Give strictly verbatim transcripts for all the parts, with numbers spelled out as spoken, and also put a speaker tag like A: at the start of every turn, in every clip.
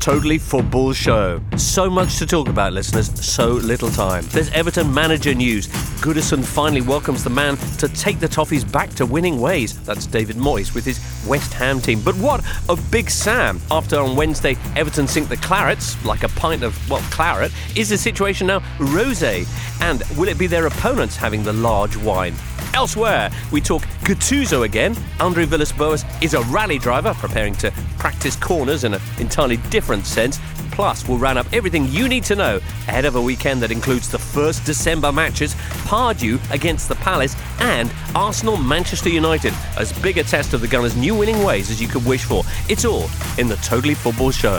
A: Totally Football Show. So much to talk about, listeners, so little time. There's Everton manager news. Goodison finally welcomes the man to take the Toffees back to winning ways. That's David Moyes with his West Ham team. But what of Big Sam? After on Wednesday, Everton sink the Clarets, like a pint of, well, claret, is the situation now rosé? And will it be their opponents having the large wine? Elsewhere, we talk Gattuso again. Andre Villas-Boas is a rally driver, preparing to practice corners in an entirely different sense. Plus, we'll round up everything you need to know ahead of a weekend that includes the first December matches, Pardew against the Palace, and Arsenal-Manchester United, as big a test of the Gunners' new winning ways as you could wish for. It's all in the Totally Football Show.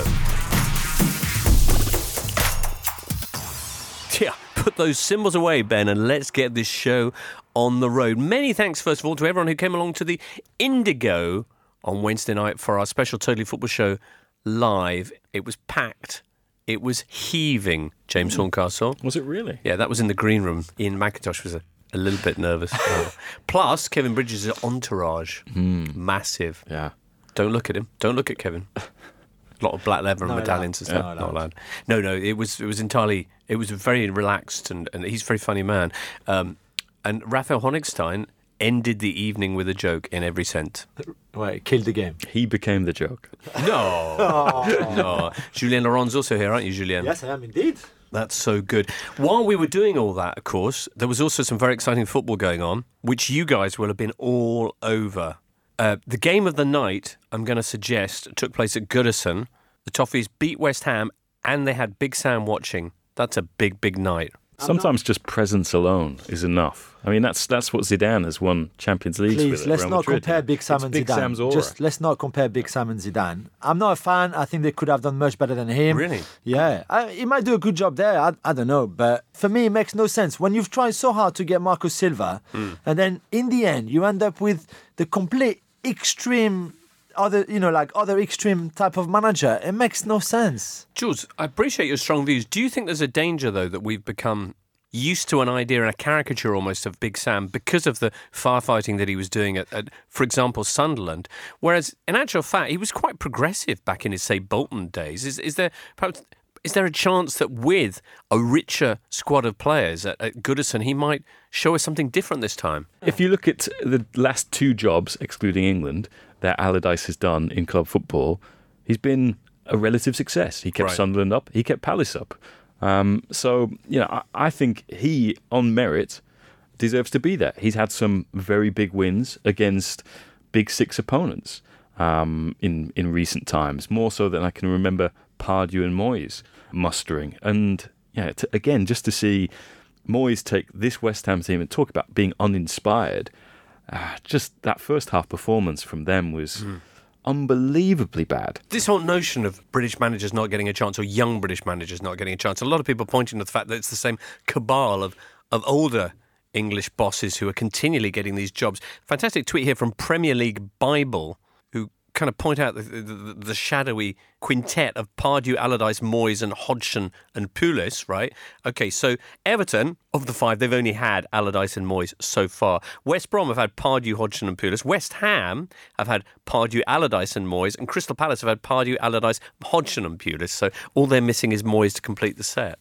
A: Yeah, put those symbols away, Ben, and let's get this show on the road. Many thanks, first of all, to everyone who came along to the Indigo on Wednesday night for our special Totally Football Show live. It was packed. It was heaving, James mm. Horncastle.
B: Was it really?
A: Yeah, that was in the green room. Ian McIntosh was a, a little bit nervous. oh. Plus, Kevin Bridges' entourage. Mm. Massive.
B: Yeah.
A: Don't look at him. Don't look at Kevin. A lot of black leather and
B: no,
A: medallions and
B: no,
A: stuff.
B: no,
A: Not allowed. No, no, it was it was entirely, it was very relaxed and, and he's a very funny man. Um, and Raphael Honigstein ended the evening with a joke in every sense.
C: Right, killed the game.
B: He became the joke.
A: No. oh. No. Julien Laurent's also here, aren't you, Julien?
C: Yes, I am indeed.
A: That's so good. While we were doing all that, of course, there was also some very exciting football going on, which you guys will have been all over. Uh, the game of the night, I'm going to suggest, took place at Goodison. The Toffees beat West Ham, and they had Big Sam watching. That's a big, big night.
B: Sometimes just presence alone is enough. I mean, that's that's what Zidane has won Champions Leagues
C: Please,
B: with.
C: let's
B: Real
C: not
B: Madrid.
C: compare Big Sam
B: It's
C: and
B: Big
C: Zidane.
B: Sam's aura.
C: Just let's not compare Big Sam and Zidane. I'm not a fan. I think they could have done much better than him.
A: Really?
C: Yeah. I, he might do a good job there. I, I don't know. But for me, it makes no sense. When you've tried so hard to get Marco Silva, mm. and then in the end, you end up with the complete extreme... other, you know, like other extreme type of manager. It makes no sense.
A: Jules, I appreciate your strong views. Do you think there's a danger, though, that we've become used to an idea and a caricature almost of Big Sam because of the firefighting that he was doing at, at, for example, Sunderland? Whereas, in actual fact, he was quite progressive back in his, say, Bolton days. Is, is there perhaps... Is there a chance that with a richer squad of players at, at Goodison, he might show us something different this time?
B: If you look at the last two jobs, excluding England, that Allardyce has done in club football, he's been a relative success. He kept
A: Right.
B: Sunderland up, he kept Palace up. Um, so, you know, I, I think he, on merit, deserves to be there. He's had some very big wins against big six opponents um, in, in recent times, more so than I can remember Pardew and Moyes mustering. And yeah, to, again, just to see Moyes take this West Ham team and talk about being uninspired, uh, just that first half performance from them was mm. unbelievably bad.
A: This whole notion of British managers not getting a chance or young British managers not getting a chance, a lot of people pointing to the fact that it's the same cabal of, of older English bosses who are continually getting these jobs. Fantastic tweet here from Premier League Bible, who kind of point out the, the, the shadowy quintet of Pardew, Allardyce, Moyes and Hodgson and Pulis, right? Okay, so Everton, of the five, they've only had Allardyce and Moyes so far. West Brom have had Pardew, Hodgson and Pulis. West Ham have had Pardew, Allardyce and Moyes. And Crystal Palace have had Pardew, Allardyce, Hodgson and Pulis. So all they're missing is Moyes to complete the set.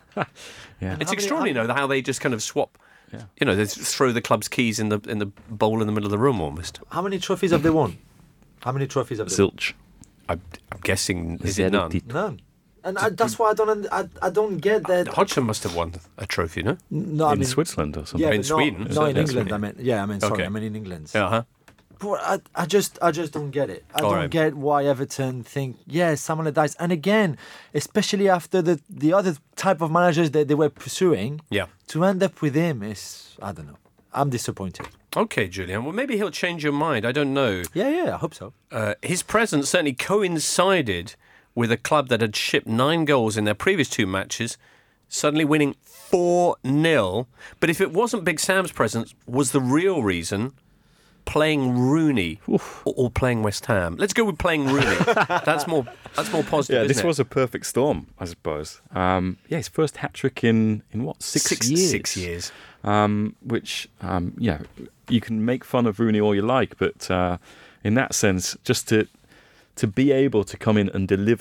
B: yeah.
A: It's extraordinary, though, how they just kind of swap... Yeah. You know, they throw the club's keys in the in the bowl in the middle of the room almost.
C: How many trophies have they won? How many trophies have they won?
B: Zilch.
A: I'm, I'm guessing, is it none?
C: None. And I, that's why I don't I, I don't get that.
A: Hodgson must have won a trophy, no?
C: No, I
B: in
C: mean,
B: Switzerland or something.
C: Yeah,
A: in
C: but
A: Sweden.
C: No, no in
A: Yeah,
C: England.
A: Sweden.
C: I mean, yeah, I mean, sorry,
A: Okay.
C: I mean in England.
A: Uh-huh.
C: But I, I just, I just don't get it. I
A: All
C: don't
A: right.
C: get why Everton think, yeah, Sam Allardyce. And again, especially after the the other type of managers that they were pursuing,
A: Yeah.
C: to end up with him is, I don't know. I'm disappointed.
A: Okay, Julian. Well, maybe he'll change your mind. I don't know.
C: Yeah, yeah, I hope so.
A: Uh, his presence certainly coincided with a club that had shipped nine goals in their previous two matches, suddenly winning four nil. But if it wasn't Big Sam's presence, was the real reason playing Rooney or, or playing West Ham? Let's go with playing Rooney. that's more That's more positive,
B: Yeah,
A: isn't
B: this
A: it?
B: was a perfect storm, I suppose. Um, yeah, his first hat-trick in, in what, six,
A: Six-
B: years?
A: six years.
B: Um, which, um, yeah, you can make fun of Rooney all you like, but uh, in that sense, just to to be able to come in and deliver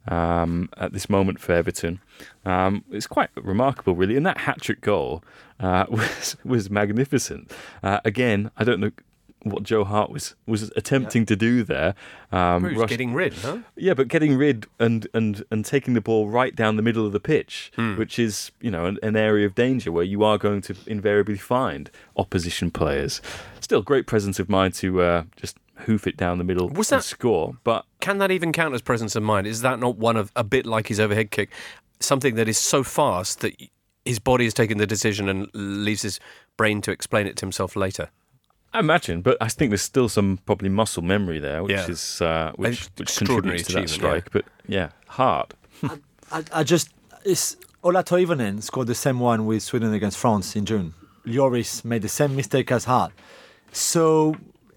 B: um, at this moment for Everton. Um, it's quite remarkable, really. And that hat-trick goal uh, was was magnificent. Uh, again, I don't know what Joe Hart was, was attempting yeah. to do there. Um,
A: Rush, getting rid, huh?
B: Yeah, but getting rid and, and, and taking the ball right down the middle of the pitch, mm. which is, you know, an, an area of danger where you are going to invariably find opposition players. Still, great presence of mind to uh, just hoof it down the middle was and that, score. But
A: can that even count as presence of mind? Is that not one of, a bit like his overhead kick, something that is so fast that his body has taken the decision and leaves his brain to explain it to himself later?
B: I imagine, but I think there's still some probably muscle memory there, which
A: yeah.
B: is uh, which, which contributes to that strike. Yeah. But yeah, hard.
C: I, I, I just it's Ola Toivonen scored the same one with Sweden against France in June. Lloris made the same mistake as Hart. So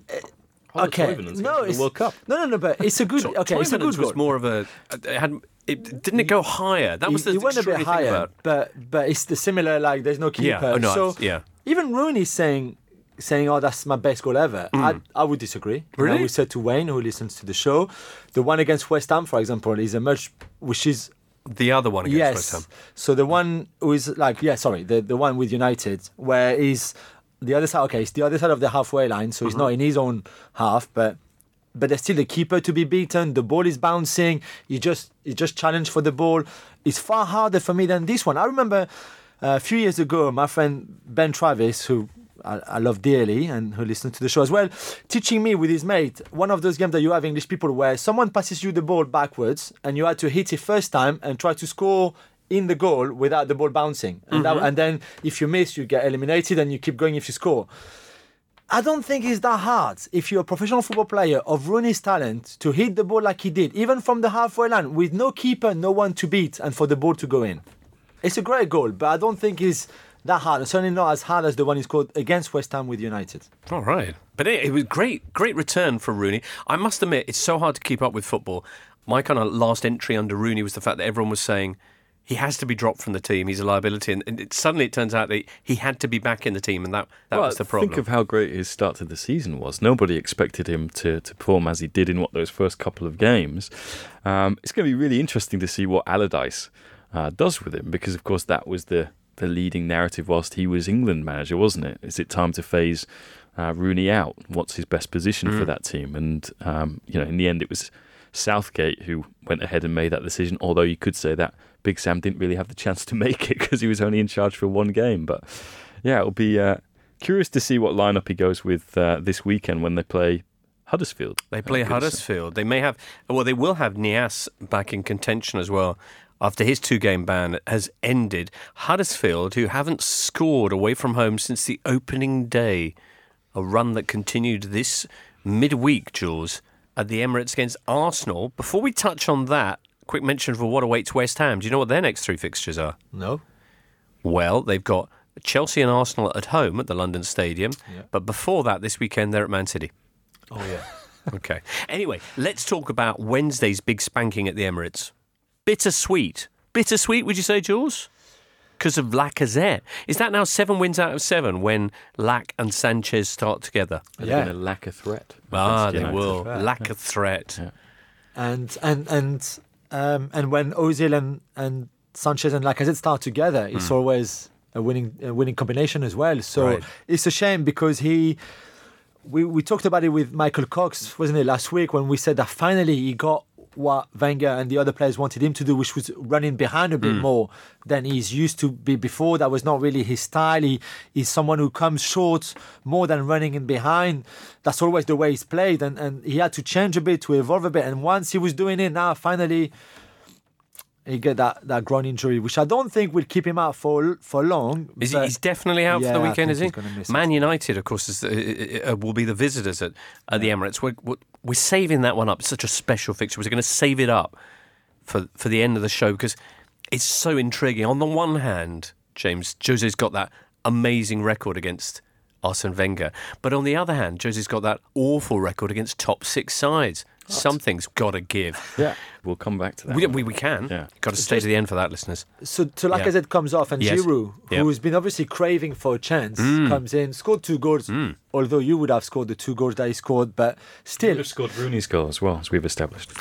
C: uh, okay, no, it's
B: the World Cup.
C: No, no, no, but it's a good.
A: So,
C: okay, it's a good goal.
A: Was more of a. It had, it, didn't it go higher? That was the.
C: It went a bit higher, but but it's the similar. Like there's no keeper.
A: Yeah, oh, no,
C: so
A: yeah.
C: Even Rooney saying. saying, oh, that's my best goal ever. Mm. I, I would disagree.
A: Really?
C: You know, we said to Wayne, who listens to the show, the one against West Ham, for example, is a much, which is...
A: The other one against
C: yes.
A: West Ham.
C: So the one who is like, yeah, sorry, the, the one with United, where is the other side, okay, it's the other side of the halfway line, so mm-hmm. he's not in his own half, but but there's still the keeper to be beaten, the ball is bouncing, he just, he just challenged for the ball. It's far harder for me than this one. I remember uh, a few years ago, my friend Ben Travis, who... I, I love dearly and who listens to the show as well, teaching me with his mate one of those games that you have English people where someone passes you the ball backwards and you had to hit it first time and try to score in the goal without the ball bouncing. And, mm-hmm. that, and then if you miss, you get eliminated and you keep going if you score. I don't think it's that hard if you're a professional football player of Rooney's talent to hit the ball like he did, even from the halfway line with no keeper, no one to beat and for the ball to go in. It's a great goal, but I don't think it's that hard, certainly not as hard as the one he scored against West Ham with United.
A: All right. But it, it was great, great return for Rooney. I must admit, it's so hard to keep up with football. My kind of last entry under Rooney was the fact that everyone was saying he has to be dropped from the team, he's a liability. And, and it, suddenly it turns out that he had to be back in the team, and that, that
B: well,
A: was the problem.
B: Think of how great his start to the season was. Nobody expected him to, to perform as he did in what those first couple of games. Um, it's going to be really interesting to see what Allardyce uh, does with him, because, of course, that was the... the leading narrative whilst he was England manager, wasn't it? Is it time to phase uh, Rooney out? What's his best position mm. for that team? And, um, you know, in the end, it was Southgate who went ahead and made that decision, although you could say that Big Sam didn't really have the chance to make it because he was only in charge for one game. But, yeah, it'll be uh, curious to see what lineup he goes with uh, this weekend when they play Huddersfield.
A: They play Huddersfield. They may have, well, they will have Niasse back in contention as well. After his two-game ban has ended, Huddersfield, who haven't scored away from home since the opening day, a run that continued this midweek, Jules, at the Emirates against Arsenal. Before we touch on that, quick mention for what awaits West Ham. Do you know what their next three fixtures are?
C: No.
A: Well, they've got Chelsea and Arsenal at home at the London Stadium, yeah. but before that, this weekend, they're at Man City.
C: Oh, yeah.
A: Okay. Anyway, let's talk about Wednesday's big spanking at the Emirates. Bittersweet. Bittersweet, would you say, Jules? Because of Lacazette. Is that now seven wins out of seven when Lac and Sanchez start together?
B: Are yeah. they going to lack a threat?
A: Ah, they will. Lack a threat.
B: Yeah.
C: And and and um, and when Ozil and, and Sanchez and Lacazette start together, it's mm. always a winning a winning combination as well. So right. it's a shame because he... We, we talked about it with Michael Cox, wasn't it, last week when we said that finally he got what Wenger and the other players wanted him to do, which was running behind a bit mm. more than he's used to be before. That was not really his style. He, he's someone who comes short more than running in behind. That's always the way he's played, and, and he had to change a bit, to evolve a bit. And once he was doing it, now finally he get that, that groin injury, which I don't think will keep him out for for long.
A: Is he, he's definitely out
C: yeah,
A: for the weekend, is he? Man
C: it.
A: United, of course, is, uh, uh, will be the visitors at, at the Emirates. We're, we're saving that one up. It's such a special fixture. We're going to save it up for, for the end of the show because it's so intriguing. On the one hand, James, Jose's got that amazing record against Arsene Wenger. But on the other hand, Jose's got that awful record against top six sides. What? Something's got to give.
B: Yeah, we'll come back to that.
A: We, we, we can. Yeah. Got to stay to the end for that, listeners.
C: So, so Lacazette yeah. comes off and yes. Giroud, yep. who's been obviously craving for a chance, mm. comes in, scored two goals, mm. although you would have scored the two goals that he scored, but still...
B: You would have scored Rooney's goal as well, as we've established.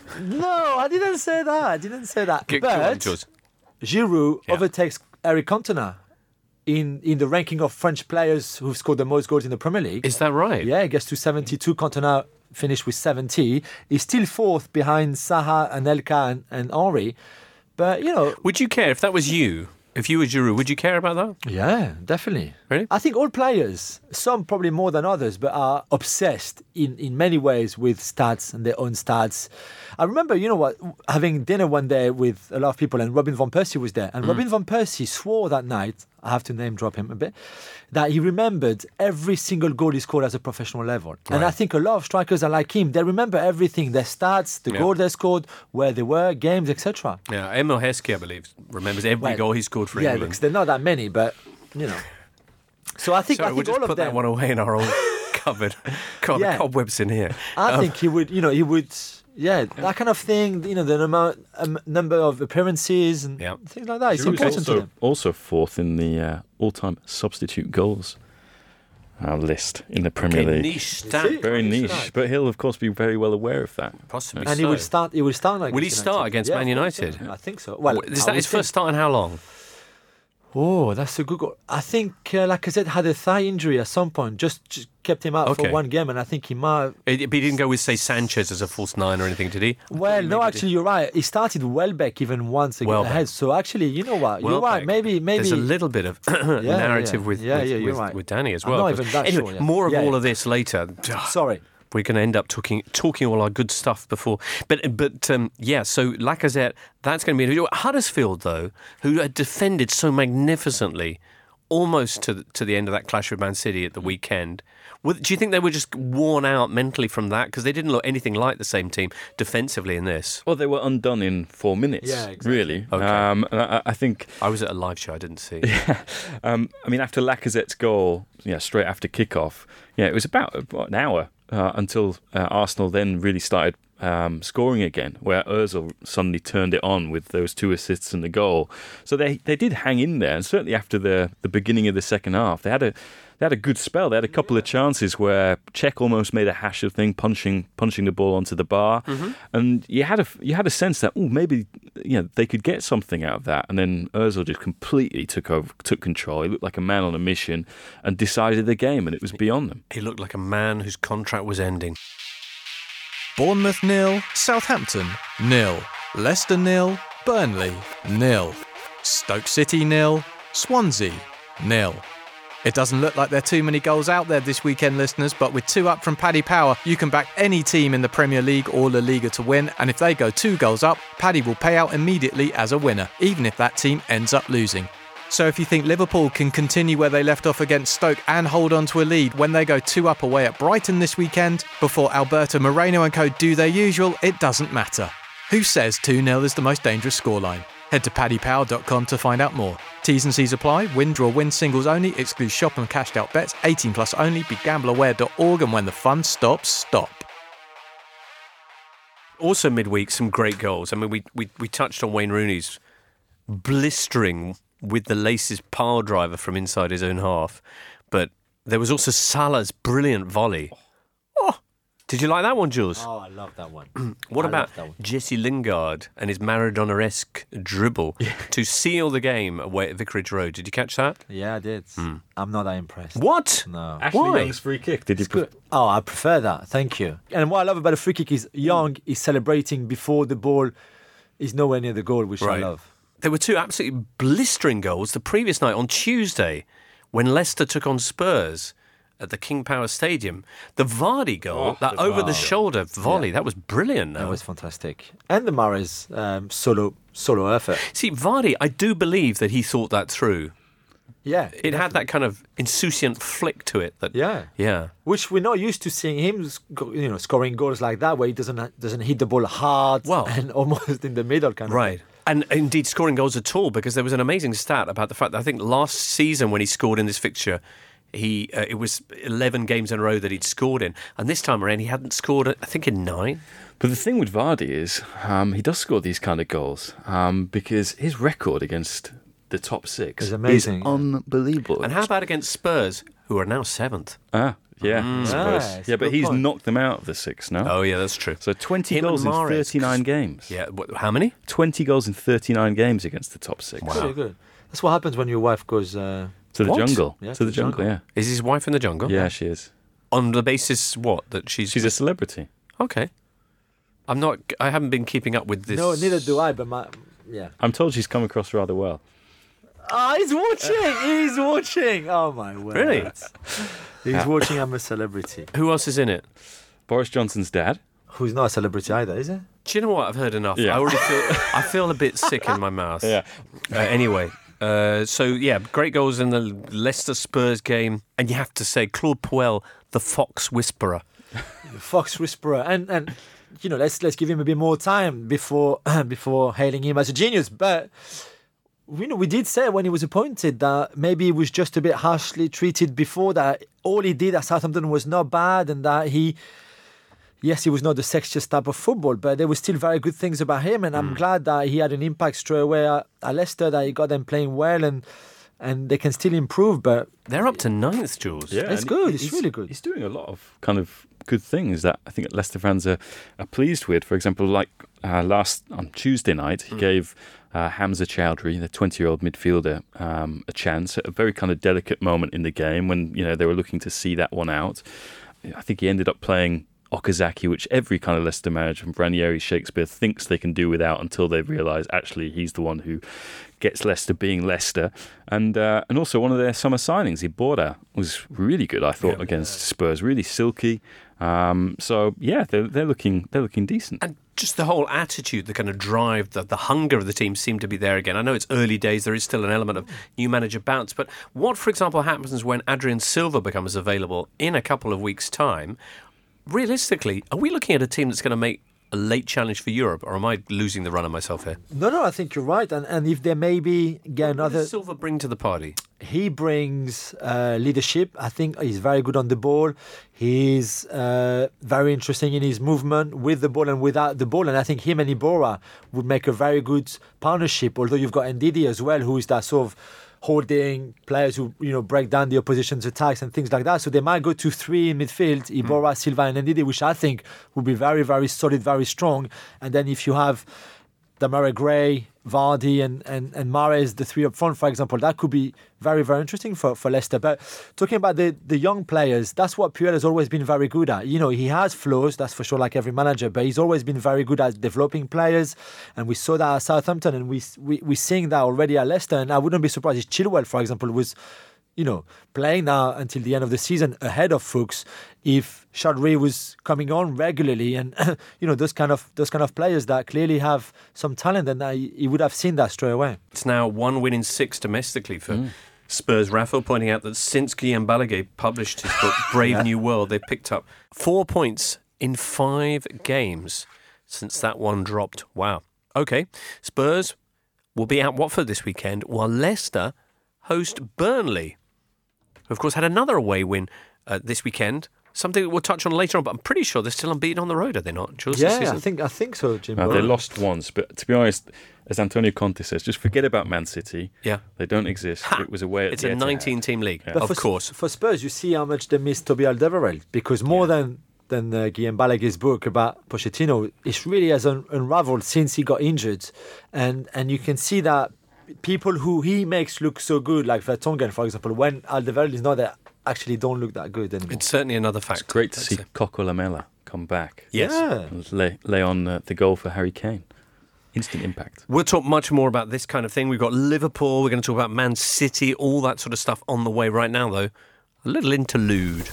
C: No, I didn't say that. I didn't say that.
A: Go- go on,
C: but
A: Jules.
C: Giroud
A: Yeah.
C: overtakes Eric Cantona in, in the ranking of French players who've scored the most goals in the Premier League.
A: Is that right?
C: Yeah, he gets to seventy-two. Cantona finished with seventy. He's still fourth behind Saha, Anelka, and, and Henry. But, you know,
A: Would you care if that was you? If you were Giroud, would you care about that?
C: yeah, definitely.
A: Really?
C: I think all players, some probably more than others, but are obsessed in, in many ways with stats and their own stats. I remember, you know what, having dinner one day with a lot of people, and Robin van Persie was there. And
A: Mm.
C: Robin van Persie swore that night, I have to name drop him a bit, that he remembered every single goal he scored at a professional level. And I think a lot of strikers are like him. They remember everything, their stats, the
A: Yeah.
C: goal they scored, where they were, games, et cetera.
A: Yeah, Emil Heskey, I believe, remembers every
C: Well,
A: goal he scored for
C: Yeah,
A: England.
C: because they're not that many, but, you know. So I think,
A: Sorry,
C: I
A: we'll
C: think
A: just
C: all
A: put
C: of them...
A: that one away in our old cupboard. God,
C: Yeah.
A: the cobwebs in here.
C: I
A: Um,
C: think he would, you know, he would, yeah, that kind of thing, you know, the amount, um, number of appearances and
A: Yeah.
C: things like that. It's
B: He was
C: important to
B: also,
C: them.
B: also fourth in the uh, all-time substitute goals uh, list in the Premier
A: Okay,
B: League.
A: niche stat.
B: Very niche,
C: Right.
B: but he'll of course be very well aware of that.
A: Possibly
C: And
A: so.
C: he will start. He will start.
A: Will he
C: against
A: start
C: United.
A: against
C: Yeah,
A: Man
C: I think so.
A: United?
C: I think so. Well,
A: Is
C: I
A: that
C: would
A: his
C: think-
A: first start and how long?
C: Oh, that's a good goal. I think uh, Lacazette had a thigh injury at some point. Just, just kept him out
A: Okay.
C: for one game, and I think he might.
A: He he didn't go with, say, Sanchez as a false nine or anything, did he?
C: Well, no,
A: maybe
C: actually, you're right. He started Welbeck even once again
A: Welbeck.
C: ahead. So actually, you know what? You're
A: Welbeck.
C: right. Maybe, maybe.
A: There's a little bit of narrative
C: yeah.
A: with,
C: Yeah,
A: with,
C: yeah, you're
A: with,
C: right.
A: with Danny as
C: I'm
A: well.
C: not
A: But
C: even that
A: anyway,
C: sure, yeah.
A: more of
C: Yeah,
A: all
C: yeah.
A: of this later.
C: Sorry.
A: We're going to end up talking talking all our good stuff before. But, but um, yeah, so Lacazette, that's going to be... Huddersfield, though, who had defended so magnificently almost to the, to the end of that clash with Man City at the weekend. Would- Do you think they were just worn out mentally from that? Because they didn't look anything like the same team defensively in this.
B: Well, they were undone in four minutes.
C: Yeah, exactly.
B: Really.
A: Okay.
B: Um, and I, I think,
A: I was at a live show, I didn't see.
B: um, I mean, after Lacazette's goal, yeah, straight after kickoff, yeah, it was about what, an hour uh, until uh, Arsenal then really started um, scoring again, where Ozil suddenly turned it on with those two assists and the goal. So they they did hang in there, and certainly after the the beginning of the second half, they had a they had a good spell. They had a couple of chances where Cech almost made a hash of thing, punching punching the ball onto the bar,
A: Mm-hmm.
B: and you had a you had a sense that oh maybe you know they could get something out of that, and then Ozil just completely took over, took control. He looked like a man on a mission and decided the game, and it was beyond them.
A: He looked like a man whose contract was ending.
D: Bournemouth nil, Southampton nil, Leicester nil, Burnley nil, Stoke City nil, Swansea nil. It doesn't look like there are too many goals out there this weekend, listeners, but with two up from Paddy Power, you can back any team in the Premier League or La Liga to win, and if they go two goals up, Paddy will pay out immediately as a winner, even if that team ends up losing. So if you think Liverpool can continue where they left off against Stoke and hold on to a lead when they go two up away at Brighton this weekend, before Alberto Moreno and co do their usual, it doesn't matter. Who says two nil is the most dangerous scoreline? Head to paddy power dot com to find out more. T's and C's apply. Win, draw, win singles only. Excludes shop and cashed out bets. eighteen plus only. Be gamble aware dot org, and when the fun stops, stop.
A: Also midweek, some great goals. I mean, we, we, we touched on Wayne Rooney's blistering with the laces pile driver from inside his own half. But there was also Salah's brilliant volley. Oh, did you like that one, Jules?
C: Oh, I love that one.
A: What
C: I
A: about
C: love that one.
A: Jesse Lingard and his Maradona-esque dribble to seal the game away at Vicarage Road? Did you catch that?
C: Yeah, I did. I'm not that impressed.
A: What?
C: No.
B: Ashley
A: Why?
B: Young's free kick. Did you
C: It's good. Oh, I prefer that. Thank you. And what I love about the free kick is Young is celebrating before the ball is nowhere near the goal, which
A: Right.
C: I love.
A: There were two absolutely blistering goals the previous night on Tuesday when Leicester took on Spurs at the King Power Stadium. The Vardy goal,
B: Oh,
A: that
B: the
A: over-the-shoulder volley, that was brilliant.
C: That
A: No?
C: was fantastic. And the Mahrez um, solo solo effort.
A: See, Vardy, I do believe that he thought that through.
C: Yeah.
A: It had that kind of insouciant flick to it. That,
C: Yeah.
A: Yeah.
C: Which we're not used to seeing him, sc- you know, scoring goals like that, where he doesn't doesn't hit the ball hard
A: Well-
C: and almost in the middle, kind of.
A: Right. And indeed scoring goals at all, because there was an amazing stat about the fact that I think last season when he scored in this fixture, he uh, it was eleven games in a row that he'd scored in. And this time around, he hadn't scored, I think, in nine.
B: But the thing with Vardy is um, he does score these kind of goals um, because his record against the top six
C: It's amazing,
B: is
C: yeah.
B: unbelievable.
A: And how about against Spurs, who are now seventh?
B: Ah, Yeah,
A: Mm.
B: Spurs.
C: Yeah, it's
B: yeah,
C: a
B: but
C: good
B: he's
C: point.
B: knocked them out of the six now.
A: Oh, yeah, that's true.
B: So twenty
A: Him and
B: goals in
A: Mahrez,
B: thirty-nine
A: 'cause-
B: games.
A: Yeah, what, how many?
B: twenty goals in thirty-nine games against the top six.
C: Pretty good. That's what happens when your wife goes. Uh,
B: To the
A: What?
B: jungle.
C: Yeah,
B: to the jungle, yeah.
A: Is his wife in the jungle?
B: Yeah, she is.
A: On the basis, what? That she's...
B: She's a celebrity.
A: Okay. I'm not... I haven't been keeping up with this.
C: No, neither do I. But my yeah.
B: I'm told she's come across rather well.
C: Ah, he's watching. He's watching. Oh my word.
A: Really?
C: He's watching. I'm a celebrity.
A: Who else is in it?
B: Boris Johnson's dad.
C: Who's not a celebrity either, is it?
A: Do you know what? I've heard enough.
B: Yeah.
A: I already feel... I feel a bit sick in my mouth.
B: Yeah.
A: Uh, anyway, uh, so yeah, great goals in the Leicester Spurs game, and you have to say Claude Puel, the Fox Whisperer.
C: The Fox Whisperer, and and you know, let's let's give him a bit more time before before hailing him as a genius. But you know, we did say when he was appointed that maybe he was just a bit harshly treated before. That all he did at Southampton was not bad, and that he. Yes, he was not the sexiest type of football, but there were still very good things about him, and I'm glad that he had an impact straight away at, at Leicester, that he got them playing well, and and they can still improve. But
A: They're up to ninth, Jules.
B: Yeah,
C: It's
B: and
C: good,
B: he-
C: it's
B: he's-
C: really good.
B: He's doing a lot of kind of good things that I think Leicester fans are, are pleased with. For example, like uh, last on Tuesday night, he gave uh, Hamza Chowdhury, the twenty-year-old midfielder, um, a chance at a very kind of delicate moment in the game when you know they were looking to see that one out. I think he ended up playing Okazaki, which every kind of Leicester manager from Ranieri, Shakespeare thinks they can do without until they realise actually he's the one who gets Leicester being Leicester. And uh, and also one of their summer signings, Iborra, was really good, I thought,
A: Yeah.
B: against Spurs. Really silky. Um, so yeah, they're they're looking they're looking decent.
A: And just the whole attitude, the kind of drive, the, the hunger of the team seemed to be there again. I know it's early days, there is still an element of new manager bounce, but what, for example, happens when Adrian Silva becomes available in a couple of weeks' time? Realistically, are we looking at a team that's going to make a late challenge for Europe, or am I losing the run of myself here?
C: no, no, I think you're right. And and if there maybe get
A: What
C: another,
A: does Silva bring to the party?
C: he brings uh, leadership. I think he's very good on the ball. He's uh, very interesting in his movement with the ball and without the ball. And I think him and Iborra would make a very good partnership. Although you've got Ndidi as well, who is that sort of holding players who you know break down the opposition's attacks and things like that. So they might go to three in midfield: Iborra, Silva, and Ndidi, which I think would be very, very solid, very strong. And then if you have Demarai Gray, Vardy and, and, and Mahrez, the three up front, for example, that could be very, very interesting for, for Leicester. But talking about the, the young players, that's what Puel has always been very good at. You know, he has flaws, that's for sure, like every manager, but he's always been very good at developing players. And we saw that at Southampton, and we, we, we're seeing that already at Leicester. And I wouldn't be surprised if Chilwell, for example, was, you know, playing now until the end of the season ahead of Fuchs, if Chadri was coming on regularly, and you know those kind of those kind of players that clearly have some talent, and I, he would have seen that straight away.
A: It's now one win in six domestically for Spurs. Raphael pointing out that since Guillaume Balaguer published his book Brave New World, they've picked up four points in five games since that one dropped. Wow. Okay, Spurs will be at Watford this weekend, while Leicester host Burnley, who of course had another away win uh, this weekend. Something that we'll touch on later on, but I'm pretty sure they're still unbeaten on the road, are they not, Jules? this
C: Yeah, I
A: season?
C: think I think so, Jim.
B: Uh, they lost once, but to be honest, as Antonio Conte says, just forget about Man City.
A: Yeah.
B: They don't exist.
A: Ha!
B: It was away at
A: It's
B: the
A: a
B: Etihad.
A: nineteen-team league,
B: Yeah.
C: But
A: of
C: for,
A: course.
C: For Spurs, you see how much they miss Toby Alderweireld, because more than than uh, Guillaume Balaguer's book about Pochettino, it really has un- unraveled since he got injured, and and you can see that people who he makes look so good, like Vertonghen, for example, when Alderweireld is not there, actually don't look that good anymore.
A: It's certainly another factor.
B: It's great to
A: I'd
B: see
A: say.
B: Coco Lamela come back.
A: Yes.
C: Yeah.
B: And lay, lay on uh, the goal for Harry Kane. Instant impact.
A: We'll talk much more about this kind of thing. We've got Liverpool, we're going to talk about Man City, all that sort of stuff on the way right now, though. A little interlude.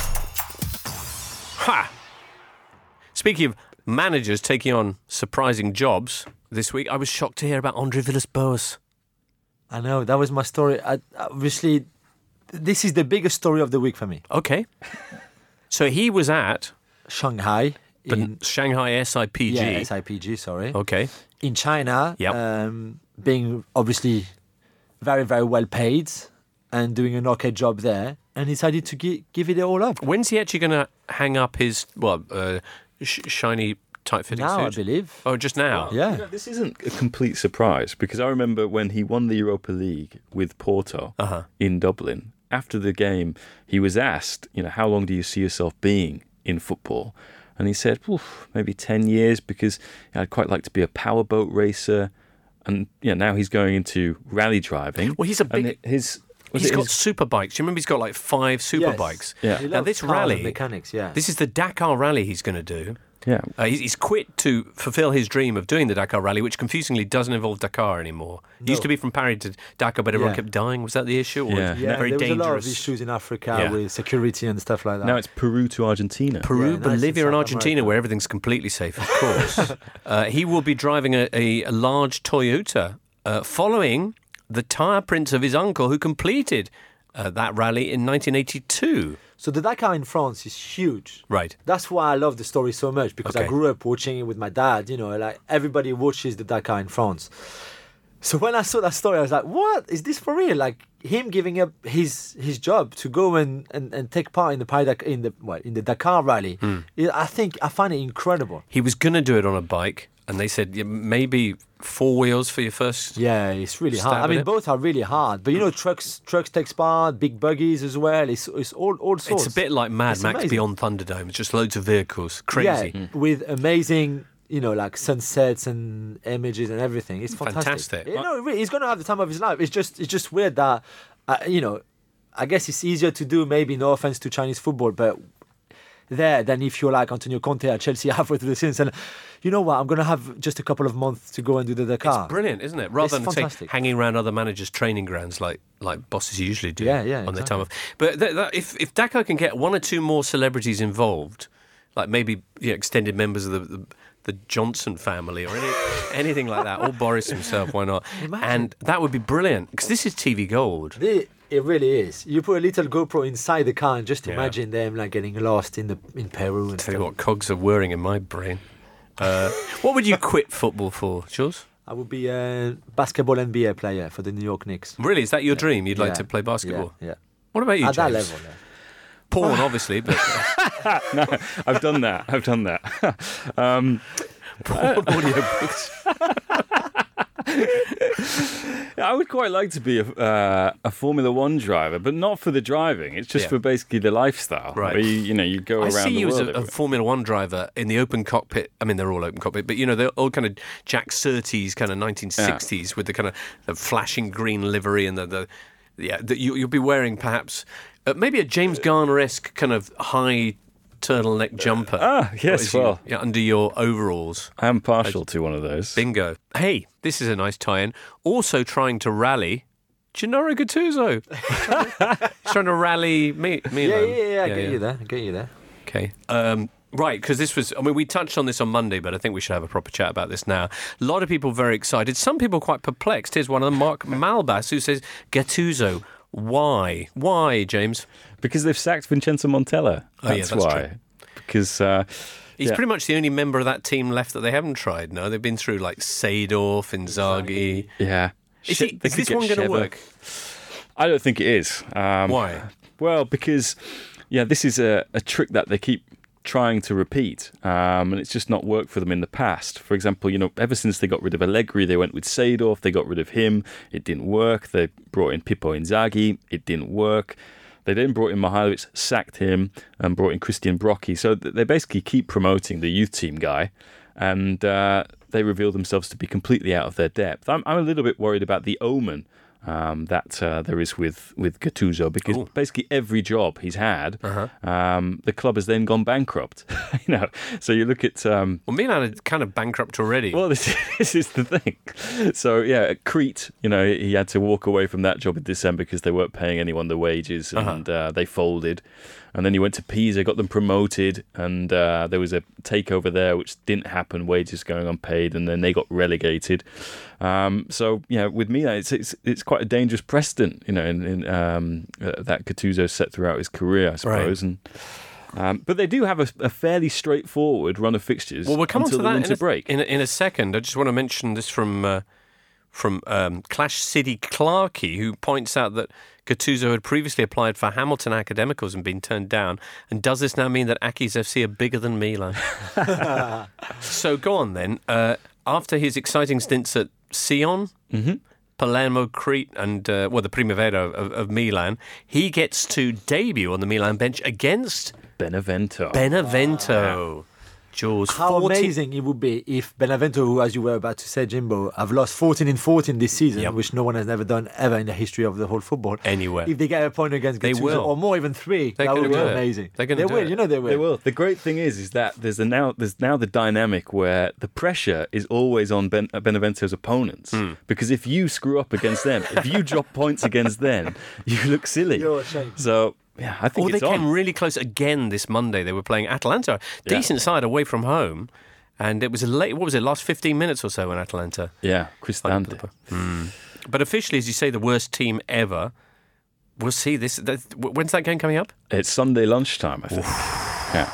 A: Ha! Speaking of managers taking on surprising jobs this week, I was shocked to hear about Andre Villas-Boas.
C: I know, that was my story. I, obviously, this is the biggest story of the week for me.
A: Okay. So he was at
C: Shanghai.
A: the
C: In,
A: Shanghai S I P G.
C: yeah, S I P G, sorry.
A: Okay.
C: In China,
A: Yep.
C: um, being obviously very, very well paid and doing an okay job there, and decided to gi- give it all up.
A: When's he actually going to hang up his, well, uh, sh- shiny tight-fitting
C: Now, I
A: suit?
C: believe.
A: Oh, just now?
C: Yeah.
B: You know, this isn't a complete surprise because I remember when he won the Europa League with Porto
A: Uh-huh.
B: in Dublin, after the game, he was asked, you know, how long do you see yourself being in football? And he said, Oof, maybe ten years, because I'd quite like to be a powerboat racer. And yeah, now he's going into rally driving.
A: Well, he's a big...
B: And his...
A: He's got his... super bikes. Do you remember he's got like five super
C: yes.
A: bikes?
B: Yeah.
C: He
A: Now
C: loves
A: this
C: car
A: rally,
C: and mechanics, yeah.
A: this is the Dakar Rally he's going to do.
B: Yeah.
A: Uh, he's, he's quit to fulfill his dream of doing the Dakar Rally, which confusingly doesn't involve Dakar anymore. It
C: No.
A: used to be from Paris to Dakar, but everyone
C: Yeah.
A: kept dying. Was that the issue? Or
B: Yeah.
C: Yeah,
A: very
C: there was
A: dangerous.
C: a lot of issues in Africa
A: Yeah.
C: with security and stuff like that.
B: Now it's Peru to Argentina.
A: Peru,
C: Yeah, nice in
A: Bolivia, and
C: South
A: Argentina,
C: America.
A: where everything's completely safe, of course. uh, he will be driving a, a, a large Toyota, uh, following the tyre prints of his uncle, who completed uh, that rally in nineteen eighty-two.
C: So the Dakar in France is huge.
A: Right.
C: That's why I love the story so much, because
A: Okay.
C: I grew up watching it with my dad. You know, like everybody watches the Dakar in France. So when I saw that story, I was like, "What is this for real?" Like him giving up his his job to go and, and, and take part in the Paris Dakar, in the what, in the Dakar rally. It- I think I find it incredible.
A: He was going to do it on a bike, and they said yeah, maybe four wheels for your first.
C: Yeah, it's really
A: Stab
C: hard. I
A: at
C: mean,
A: it.
C: both are really hard. But you know, trucks trucks takes part, big buggies as well. It's it's all all sorts.
A: It's a bit like Mad
C: It's
A: Max
C: amazing.
A: Beyond Thunderdome. It's just loads of vehicles. Crazy.
C: Yeah, with amazing, you know, like sunsets and images and everything. It's fantastic.
A: Fantastic.
C: You know, really, he's going to have the time of his life. It's just, it's just weird that, uh, you know, I guess it's easier to do. Maybe no offense to Chinese football, but there than if you're like Antonio Conte at Chelsea halfway through the season. And you know what? I'm going to have just a couple of months to go and do the Dakar.
A: It's brilliant, isn't it? Rather
C: It's
A: than say,
C: fantastic.
A: hanging around other managers' training grounds like like bosses usually do
C: Yeah, yeah,
A: on their
C: exactly.
A: time off. But th- th- if if Dakar can get one or two more celebrities involved, like maybe you know, extended members of the, the the Johnson family or any, anything like that, or Boris himself, why not?
C: Imagine.
A: And that would be brilliant, because this is T V gold.
C: It, it really is. You put a little GoPro inside the car and just
A: Yeah.
C: imagine them like getting lost in the in Peru and
A: Tell you
C: stuff.
A: what, cogs are whirring in my brain. Uh, what would you quit football for, Jules?
C: I would be a basketball N B A player for the New York Knicks.
A: Really, is that your dream? You'd like
C: Yeah,
A: to play basketball?
C: Yeah, yeah.
A: What about you,
C: At that
A: James?
C: level, yeah.
A: Porn, obviously, but
B: No, I've done that. I've done that. um,
A: porn audiobooks.
B: I would quite like to be a, uh, a Formula One driver, but not for the driving. It's just
A: Yeah.
B: for basically the lifestyle.
A: Right.
B: Where you, you know, you go
A: I
B: around
A: see
B: the
A: you as
B: world.
A: a, a
B: everywhere.
A: Formula One driver in the open cockpit. I mean, they're all open cockpit, but you know, they're all kind of Jack Surtees, kind of nineteen sixties with the kind of the flashing green livery and the, the yeah, that you, you'll be wearing perhaps uh, maybe a James Garner-esque kind of high turtleneck jumper.
B: Ah, yes,
A: As you-
B: well.
A: yeah, under your overalls.
B: I am partial to one of those.
A: Bingo. Hey, this is a nice tie-in. Also trying to rally Gennaro Gattuso. He's trying to rally me. Milan.
C: Yeah, yeah, yeah. I get you there. I get you there.
A: Okay. Um, right, because this was, I mean, we touched on this on Monday, but I think we should have a proper chat about this now. A lot of people very excited. Some people quite perplexed. Here's one of them, Mark Malbas, who says, Gattuso, why? Why, James?
B: Because they've sacked Vincenzo Montella.
A: Oh, yeah,
B: That's
A: that's
B: why.
A: true.
B: Because uh,
A: He's
B: yeah.
A: pretty much the only member of that team left that they haven't tried, no? They've been through, like, Seedorf, Inzaghi.
B: yeah.
A: Is,
B: She-
A: he,
B: they
A: is
B: could
A: this
B: get
A: one going to
B: Sheva.
A: work?
B: I don't think it is. Um,
A: Why?
B: Well, because yeah, this is a, a trick that they keep trying to repeat, um, and it's just not worked for them in the past. For example, you know, ever since they got rid of Allegri, they went with Seedorf. They got rid of him. It didn't work. They brought in Pippo Inzaghi. It didn't work. They then brought in Mihailovic, sacked him, and brought in Christian Brocchi. So th- they basically keep promoting the youth team guy, and uh, they reveal themselves to be completely out of their depth. I'm, I'm a little bit worried about the omen um, that uh, there is with, with Gattuso, because
A: Ooh.
B: basically every job he's had,
A: Uh-huh.
B: um, the club has then gone bankrupt. you know, so you look at um,
A: Well, Milan are kind of bankrupt already.
B: well, this, this is the thing. So yeah, at Crete, you know, he had to walk away from that job in December because they weren't paying anyone the wages, and uh, they folded. And then he went to Pisa, got them promoted, and uh, there was a takeover there which didn't happen, wages going unpaid, and then they got relegated. Um, so yeah, with Milan, it's it's it's quite a dangerous precedent, you know, in, in um, uh, that Gattuso set throughout his career, I suppose. And um, but they do have a, a fairly straightforward run of fixtures
A: Well, we'll come on
B: until
A: to
B: the
A: that
B: winter
A: in a,
B: break.
A: In, a, in a second. I just want to mention this from uh, from um, Clash City Clarkey, who points out that Gattuso had previously applied for Hamilton Academicals and been turned down. And does this now mean that Aki's F C are bigger than Milan? So go on then. Uh, after his exciting stints at Sion,
B: Mm-hmm.
A: Palermo, Crete, and uh, well, the Primavera of, of Milan. He gets to debut on the Milan bench against
B: Benevento.
A: Benevento. Wow. Jules,
C: how
A: fourteen
C: amazing it would be if Benevento, who, as you were about to say, Jimbo, have lost fourteen in fourteen this season,
A: yep.
C: which no one has ever done ever in the history of the whole football.
A: Anywhere.
C: If they get a point against
A: they
C: Gattuso,
A: will.
C: or more, even three,
A: They're
C: that would be
A: do
C: amazing.
A: They're
C: they
A: do
C: will,
A: it.
C: you know they will.
B: They will. The great thing is, is that there's a now there's now the dynamic where the pressure is always on ben, Benevento's opponents mm. because if you screw up against them, if you drop points against them, you look silly.
C: You're ashamed.
B: So. Yeah, I think
A: or
B: it's
A: they came
B: on.
A: really close again this Monday. They were playing Atalanta, decent yeah. side away from home, and it was a late. What was it? Last fifteen minutes or so in Atalanta.
B: Yeah, Cristante.
A: Mm. But officially, as you say, the worst team ever. We'll see this. That, when's that game coming up?
B: It's Sunday lunchtime, I think. Yeah.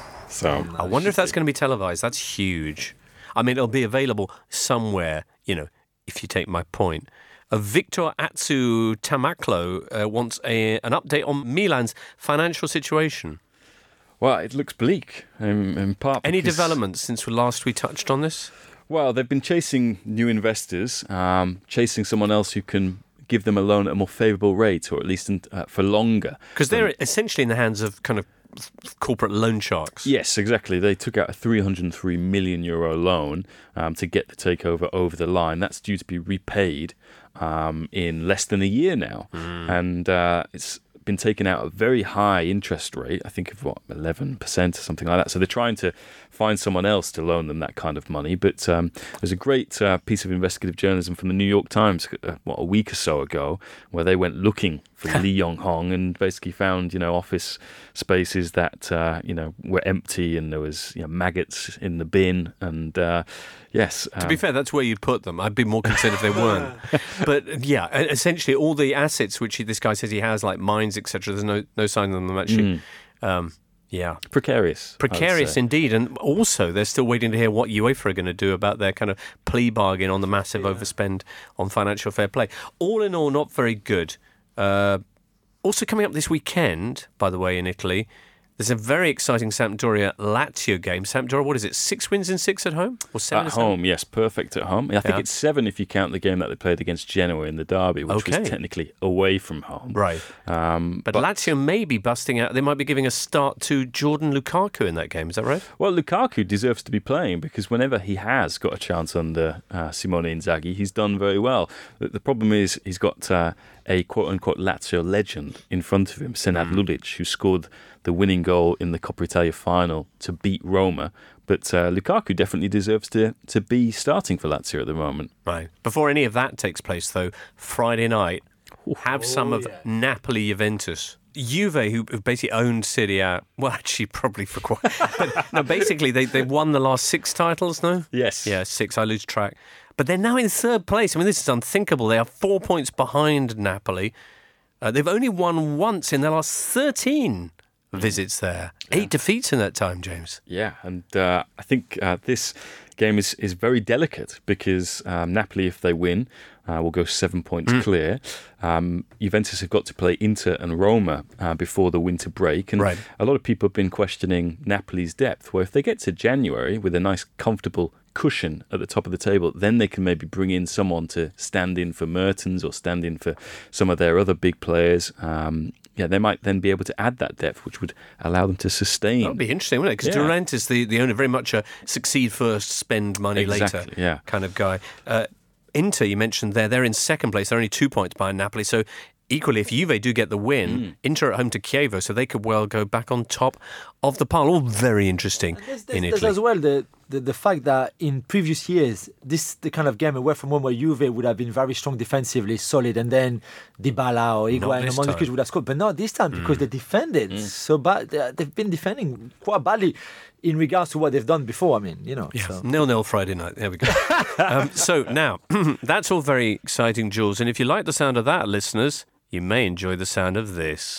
B: So
A: I wonder if that's going to be televised. That's huge. I mean, it'll be available somewhere. You know, if you take my point. Uh, Victor Atsu Tamaklo uh, wants a, an update on Milan's financial situation.
B: Well, it looks bleak, in, in part
A: Any
B: because,
A: developments since last we touched on this?
B: Well, they've been chasing new investors, um, chasing someone else who can give them a loan at a more favourable rate, or at least in, uh, for longer.
A: Because they're um, essentially in the hands of kind of corporate loan sharks.
B: Yes, exactly. They took out a three hundred three million euro loan um, to get the takeover over the line. That's due to be repaid um, in less than a year now. Mm. And uh, it's been taken out at a very high interest rate, I think of what, eleven percent or something like that. So they're trying to find someone else to loan them that kind of money. But um, there's a great uh, piece of investigative journalism from the New York Times, uh, what, a week or so ago, where they went looking for Lee Yong-hong and basically found, you know, office spaces that, uh, you know, were empty and there was, you know, maggots in the bin. And uh, yes. Um,
A: to be fair, that's where you'd put them. I'd be more concerned if they weren't. But yeah, essentially all the assets which he, this guy says he has, like mines, et cetera, there's no, no sign of them actually. Mm. Um, Yeah.
B: Precarious.
A: Precarious indeed. And also, they're still waiting to hear what UEFA are going to do about their kind of plea bargain on the massive yeah. overspend on financial fair play. All in all, not very good. Uh, also coming up this weekend, by the way, in Italy, there's a very exciting Sampdoria-Lazio game. Sampdoria, what is it, six wins in six at home? Or seven
B: At home, yes, perfect at home. I think yeah. it's seven if you count the game that they played against Genoa in the derby, which okay. was technically away from home.
A: Right. Um, but, but Lazio may be busting out. They might be giving a start to Jordan Lukaku in that game. Is that right?
B: Well, Lukaku deserves to be playing because whenever he has got a chance under uh, Simone Inzaghi, he's done very well. The, the problem is he's got uh, a quote-unquote Lazio legend in front of him, Senad mm. Lulic, who scored the winning goal in the Coppa Italia final to beat Roma. But uh, Lukaku definitely deserves to, to be starting for Lazio at the moment.
A: Right. Before any of that takes place, though, Friday night, have oh, some of yeah. Napoli-Juventus. Juve, who basically owned Serie A, well, actually, probably for quite... but no, basically, they, they won the last six titles, no?
B: Yes.
A: Yeah, six. I lose track. But they're now in third place. I mean, this is unthinkable. They are four points behind Napoli. Uh, they've only won once in their last thirteen visits there. Yeah. Eight defeats in that time, James.
B: Yeah, and uh, I think uh, this game is, is very delicate because um, Napoli, if they win, uh, will go seven points mm. clear. Um, Juventus have got to play Inter and Roma uh, before the winter break. And
A: right.
B: a lot of people have been questioning Napoli's depth, where if they get to January with a nice, comfortable cushion at the top of the table, then they can maybe bring in someone to stand in for Mertens or stand in for some of their other big players. Um, yeah, they might then be able to add that depth, which would allow them to sustain.
A: That would be interesting, wouldn't it? Because yeah. Durant is the, the owner, very much a succeed first, spend money
B: exactly,
A: later
B: yeah.
A: kind of guy. Uh, Inter, you mentioned there, they're in second place. They're only two points behind Napoli. So equally, if Juve do get the win, mm. Inter at home to Chievo, so they could well go back on top of the pile. All very interesting
C: there's, there's,
A: in
C: Italy.
A: Italy.
C: As well, the, the, the fact that in previous years, this the kind of game away from home where Juve would have been very strong defensively, solid, and then Dybala or Higuain or Mandzukic would have scored. But not this time mm. because they defended mm. so bad. They've been defending quite badly in regards to what they've done before. I mean, you know.
A: Yeah.
C: So.
A: nil-nil Friday night. There we go. um, so now, that's all very exciting, Jules. And if you like the sound of that, listeners, you may enjoy the sound of this.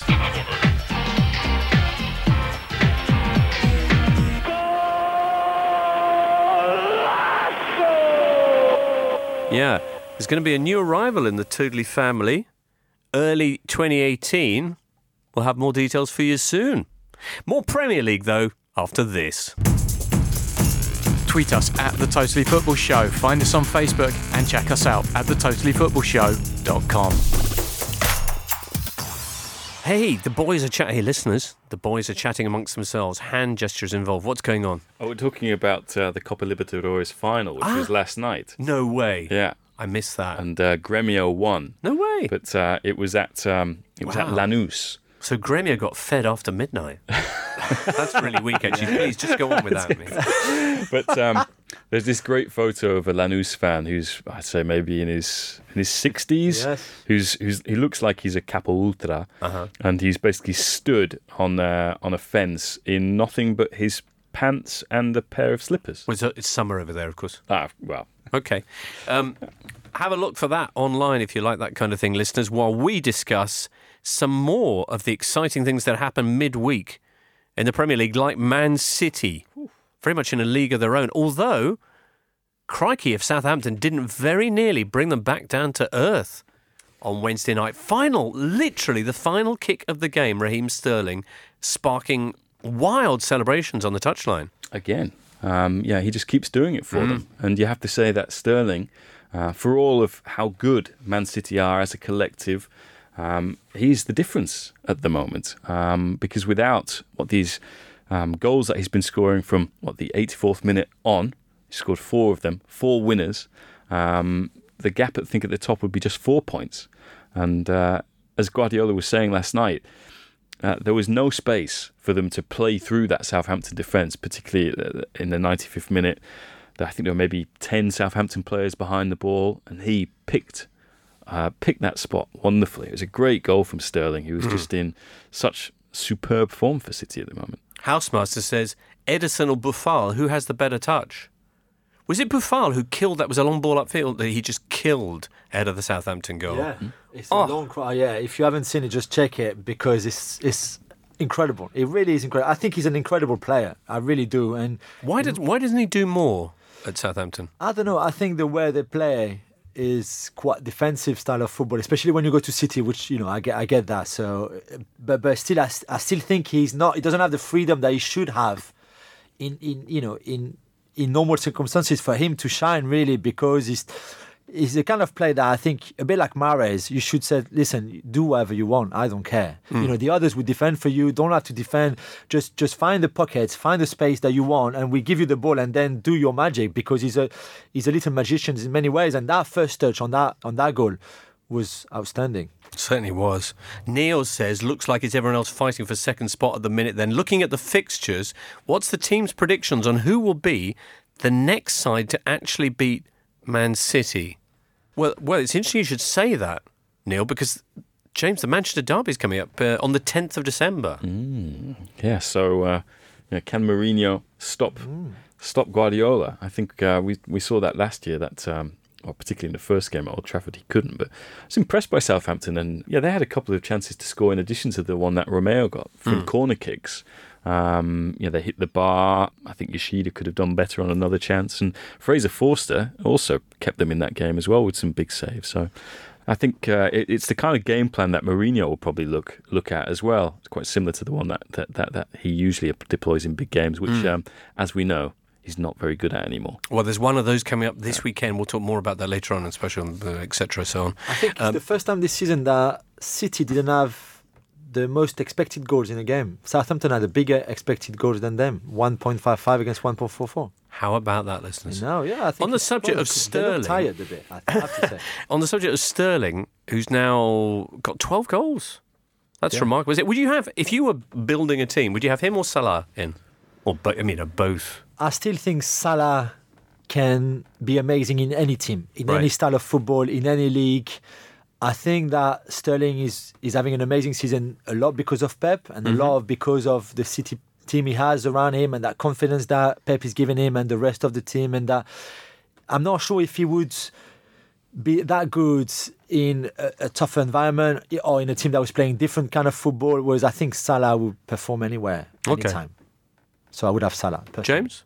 A: Yeah, there's going to be a new arrival in the Tudley family. Early twenty eighteen. We'll have more details for you soon. More Premier League, though, after this.
D: Tweet us at The Totally Football Show. Find us on Facebook and check us out at the totally football show dot com.
A: Hey, the boys are chatting. Hey, listeners, the boys are chatting amongst themselves. Hand gestures involved. What's going on?
B: Oh, we're talking about uh, the Copa Libertadores final, which
A: Ah.
B: was last night.
A: No way.
B: Yeah.
A: I missed that.
B: And uh, Gremio won.
A: No way.
B: But uh, it was at um, it was
A: Wow.
B: at Lanús.
A: So Gremio got fed after midnight. That's really weak, actually. Please, just go on without me.
B: But um, there's this great photo of a Lanús fan who's, I'd say, maybe in his in his sixties.
C: Yes.
B: Who's who's he looks like he's a Capo Ultra,
A: Uh-huh.
B: and he's basically stood on uh, on a fence in nothing but his pants and a pair of slippers.
A: Well, it's, it's summer over there, of course.
B: Ah, well,
A: Okay. Um, have a look for that online if you like that kind of thing, listeners, while we discuss some more of the exciting things that happen midweek in the Premier League, like Man City. Very much in a league of their own. Although, crikey, if Southampton didn't very nearly bring them back down to earth on Wednesday night. Final, literally the final kick of the game, Raheem Sterling, sparking wild celebrations on the touchline.
B: again, um, yeah, he just keeps doing it for them. And you have to say that Sterling, uh, for all of how good Man City are as a collective, um, he's the difference at the moment. Um, because without what these um, goals that he's been scoring from what the eighty-fourth minute on, he scored four of them, four winners. Um, the gap, I think, at the top would be just four points. And uh, as Guardiola was saying last night, Uh, there was no space for them to play through that Southampton defence, particularly in the ninety-fifth minute. I think there were maybe ten Southampton players behind the ball, and he picked uh, picked that spot wonderfully. It was a great goal from Sterling. He was just in such superb form for City at the moment.
A: Housemaster says, Ederson or Buffal, who has the better touch? Was it Buffal who killed, that was a long ball upfield, that he just killed ahead of the Southampton goal?
C: Yeah, it's
A: Oh.
C: a long cry. Yeah, if you haven't seen it, just check it because it's it's incredible. It really is incredible. I think he's an incredible player. I really do. And
A: Why did why doesn't he do more at Southampton?
C: I don't know. I think the way they play is quite defensive style of football, especially when you go to City, which you know I get. I get that. So, but but still, I, I still think he's not. He doesn't have the freedom that he should have in in you know in in normal circumstances for him to shine really, because he's. He's the kind of player that I think, a bit like Mahrez, you should say, listen, do whatever you want. I don't care.
A: Mm.
C: You know, the others will defend for you. Don't have to defend. Just just find the pockets, find the space that you want, and we give you the ball and then do your magic, because he's a he's a little magician in many ways. And that first touch on that on that goal was outstanding.
A: Certainly was. Neil says, looks like it's everyone else fighting for second spot at the minute. Then looking at the fixtures, what's the team's predictions on who will be the next side to actually beat Man City? Well, well, it's interesting you should say that, Neil, because James, the Manchester Derby is coming up uh, on the tenth of December.
B: Mm. Yeah, so uh, you know, can Mourinho stop stop Guardiola? I think uh, we we saw that last year. That um, well, particularly in the first game at Old Trafford, he couldn't. But I was impressed by Southampton, and yeah, they had a couple of chances to score in addition to the one that Romeo got from
A: Mm.
B: corner kicks. Um, yeah, they hit the bar. I think Yoshida could have done better on another chance, and Fraser Forster also kept them in that game as well with some big saves. So I think uh, it, it's the kind of game plan that Mourinho will probably look look at as well. It's quite similar to the one that that, that, that he usually deploys in big games, which,
A: Mm.
B: um, as we know, he's not very good at anymore.
A: Well, there's one of those coming up this weekend. We'll talk more about that later on, and special, uh, et cetera, so on.
C: I think
A: Um,
C: it's the first time this season that City didn't have the most expected goals in a game. Southampton had a bigger expected goals than them, one point five five against one point four four.
A: How about that, listeners?
C: No, yeah, I think
A: On the
C: it's
A: subject of
C: important. They look
A: Sterling-
C: tired a bit, I have to say.
A: On the subject of Sterling, who's now got twelve goals. That's
C: Yeah.
A: remarkable. Is it? Would you have, if you were building a team, would you have him or Salah in? Or, bo- I mean, or both?
C: I still think Salah can be amazing in any team, in
A: Right.
C: any style of football, in any league. I think that Sterling is, is having an amazing season, a lot because of Pep, and
A: Mhm.
C: a lot of because of the City team he has around him, and that confidence that Pep is giving him and the rest of the team. And that I'm not sure if he would be that good in a, a tougher environment or in a team that was playing different kind of football, whereas I think Salah would perform anywhere,
A: Okay.
C: anytime. So I would have Salah. personally.
A: James?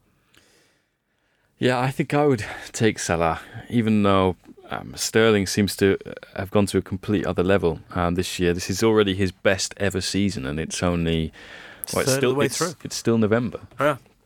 B: Yeah, I think I would take Salah, even though um, Sterling seems to have gone to a complete other level um, this year. This is already his best ever season, and it's only well, it's
A: Third of
B: still
A: the way
B: it's,
A: through.
B: it's still November.
A: Yeah.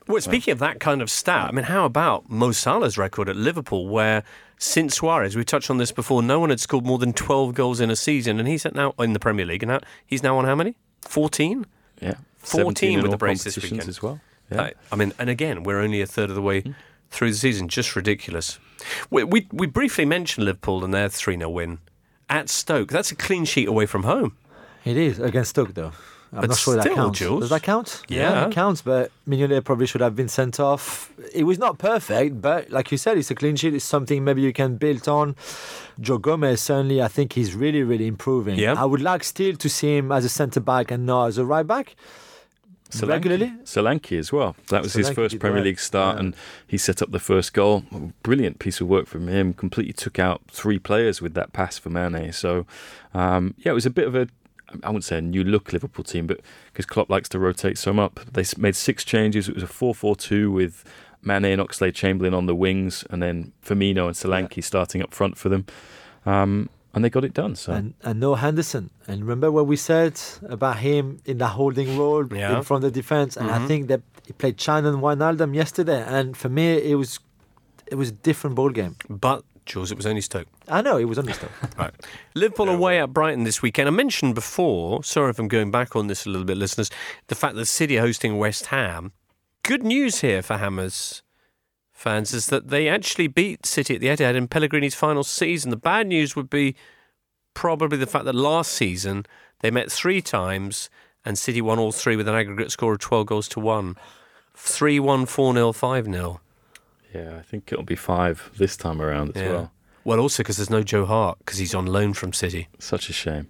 A: Well, speaking of that kind of stat, I mean, how about Mo Salah's record at Liverpool, where since Suarez, we touched on this before, no one had scored more than twelve goals in a season, and he's at now in the Premier League, and now he's now on how many? fourteen?
B: Yeah,
A: fourteen with
B: in
A: the
B: all
A: brace this
B: competitions
A: weekend
B: as well. Yeah.
A: Uh, I mean, and again, we're only a third of the way mm. through the season. Just ridiculous. We, we we briefly mentioned Liverpool and their three nil win at Stoke. That's a clean sheet away from home.
C: It is against Stoke, though. I'm
A: but
C: not sure
A: still,
C: that counts.
A: Jules.
C: Does that count?
A: Yeah.
C: yeah, it counts. But Mignolet probably should have been sent off. It was not perfect, but like you said, it's a clean sheet. It's something maybe you can build on. Joe Gomez, certainly, I think he's really, really improving.
A: Yeah.
C: I would like still to see him as a centre back and not as a right back.
B: Solanke,
C: regularly.
B: Solanke as well. That was
C: Solanke
B: his first Premier
C: well.
B: League start,
C: yeah.
B: and he set up the first goal. Brilliant piece of work from him. Completely took out three players with that pass for Mane. So, um, yeah, it was a bit of a, I wouldn't say a new look Liverpool team, but because Klopp likes to rotate some up, they made six changes. It was a four four two with Mane and Oxlade-Chamberlain on the wings, and then Firmino and Solanke yeah. starting up front for them. Um, and they got it done. So
C: and, and no Henderson. And remember what we said about him in the holding role
A: yeah.
C: in front of the defence. And
A: mm-hmm.
C: I think that he played Chan and Wijnaldum yesterday. And for me, it was it was a different ball game.
A: But Jules, it was only Stoke.
C: I know it was only Stoke.
A: Right. Liverpool away at Brighton this weekend. I mentioned before. Sorry if I'm going back on this a little bit, listeners. The fact that City are hosting West Ham. Good news here for Hammers fans is that they actually beat City at the Etihad in Pellegrini's final season. The bad news would be probably the fact that last season they met three times and City won all three with an aggregate score of twelve goals to one. three one, four nil, five nil.
B: Yeah, I think it'll be five this time around as
A: yeah.
B: well.
A: Well, also because there's no Joe Hart because he's on loan from City.
B: Such a shame.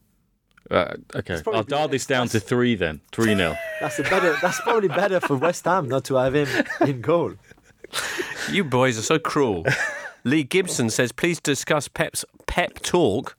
B: Uh, okay,
C: probably
B: I'll dial this down to three then. three nil.
C: That's a better. That's probably better for West Ham not to have him in goal.
A: You boys are so cruel. Lee Gibson says, please discuss Pep's pep talk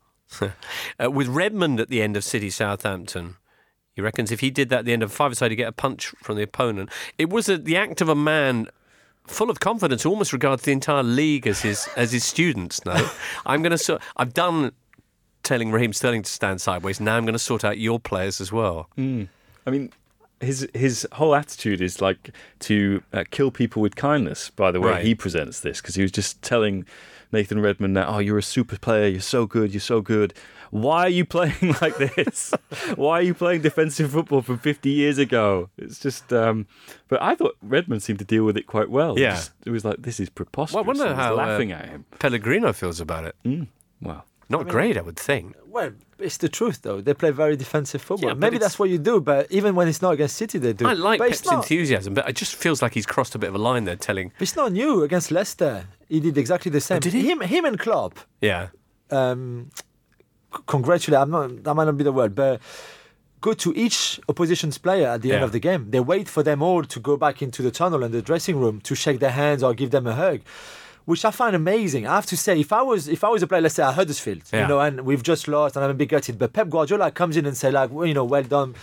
A: uh, with Redmond at the end of City Southampton. He reckons if he did that at the end of a five-a-side, he'd get a punch from the opponent. It was a, the act of a man full of confidence, who almost regards the entire league as his as his students. No, I'm going to. So, I've done telling Raheem Sterling to stand sideways. Now I'm going to sort out your players as well.
B: Mm. I mean, his his whole attitude is like to uh, kill people with kindness. By the way,
A: right.
B: he presents this because he was just telling Nathan Redmond that, oh, you're a super player. You're so good. You're so good. Why are you playing like this? Why are you playing defensive football from fifty years ago? It's just, um, but I thought Redmond seemed to deal with it quite well.
A: Yeah.
B: It, just, it was like, this is preposterous.
A: Well, I wonder
B: I was
A: how
B: laughing
A: uh,
B: at him.
A: Pellegrino feels about it.
B: Mm. Well,
A: Not
C: I mean,
A: great, I would think.
C: Well, it's the truth, though. They play very defensive football.
A: Yeah, but
C: Maybe
A: it's-
C: that's what you do, but even when it's not against City, they do.
A: I like
C: but
A: Pep's
C: it's not,
A: enthusiasm, but it just feels like he's crossed a bit of a line there, telling.
C: It's not new. Against Leicester, he did exactly the same.
A: Oh, did he?
C: Him, him and Klopp.
A: Yeah.
C: Um, c- congratulate. I'm not. That might not be the word, but go to each opposition's player at the end
A: Yeah.
C: of the game. They wait for them all to go back into the tunnel and the dressing room to shake their hands or give them a hug, which I find amazing. I have to say, if I was if I was a player, let's say at Huddersfield,
A: Yeah.
C: you know, and we've just lost and I'm a bit gutted, but Pep Guardiola comes in and say like, well, you know, well done.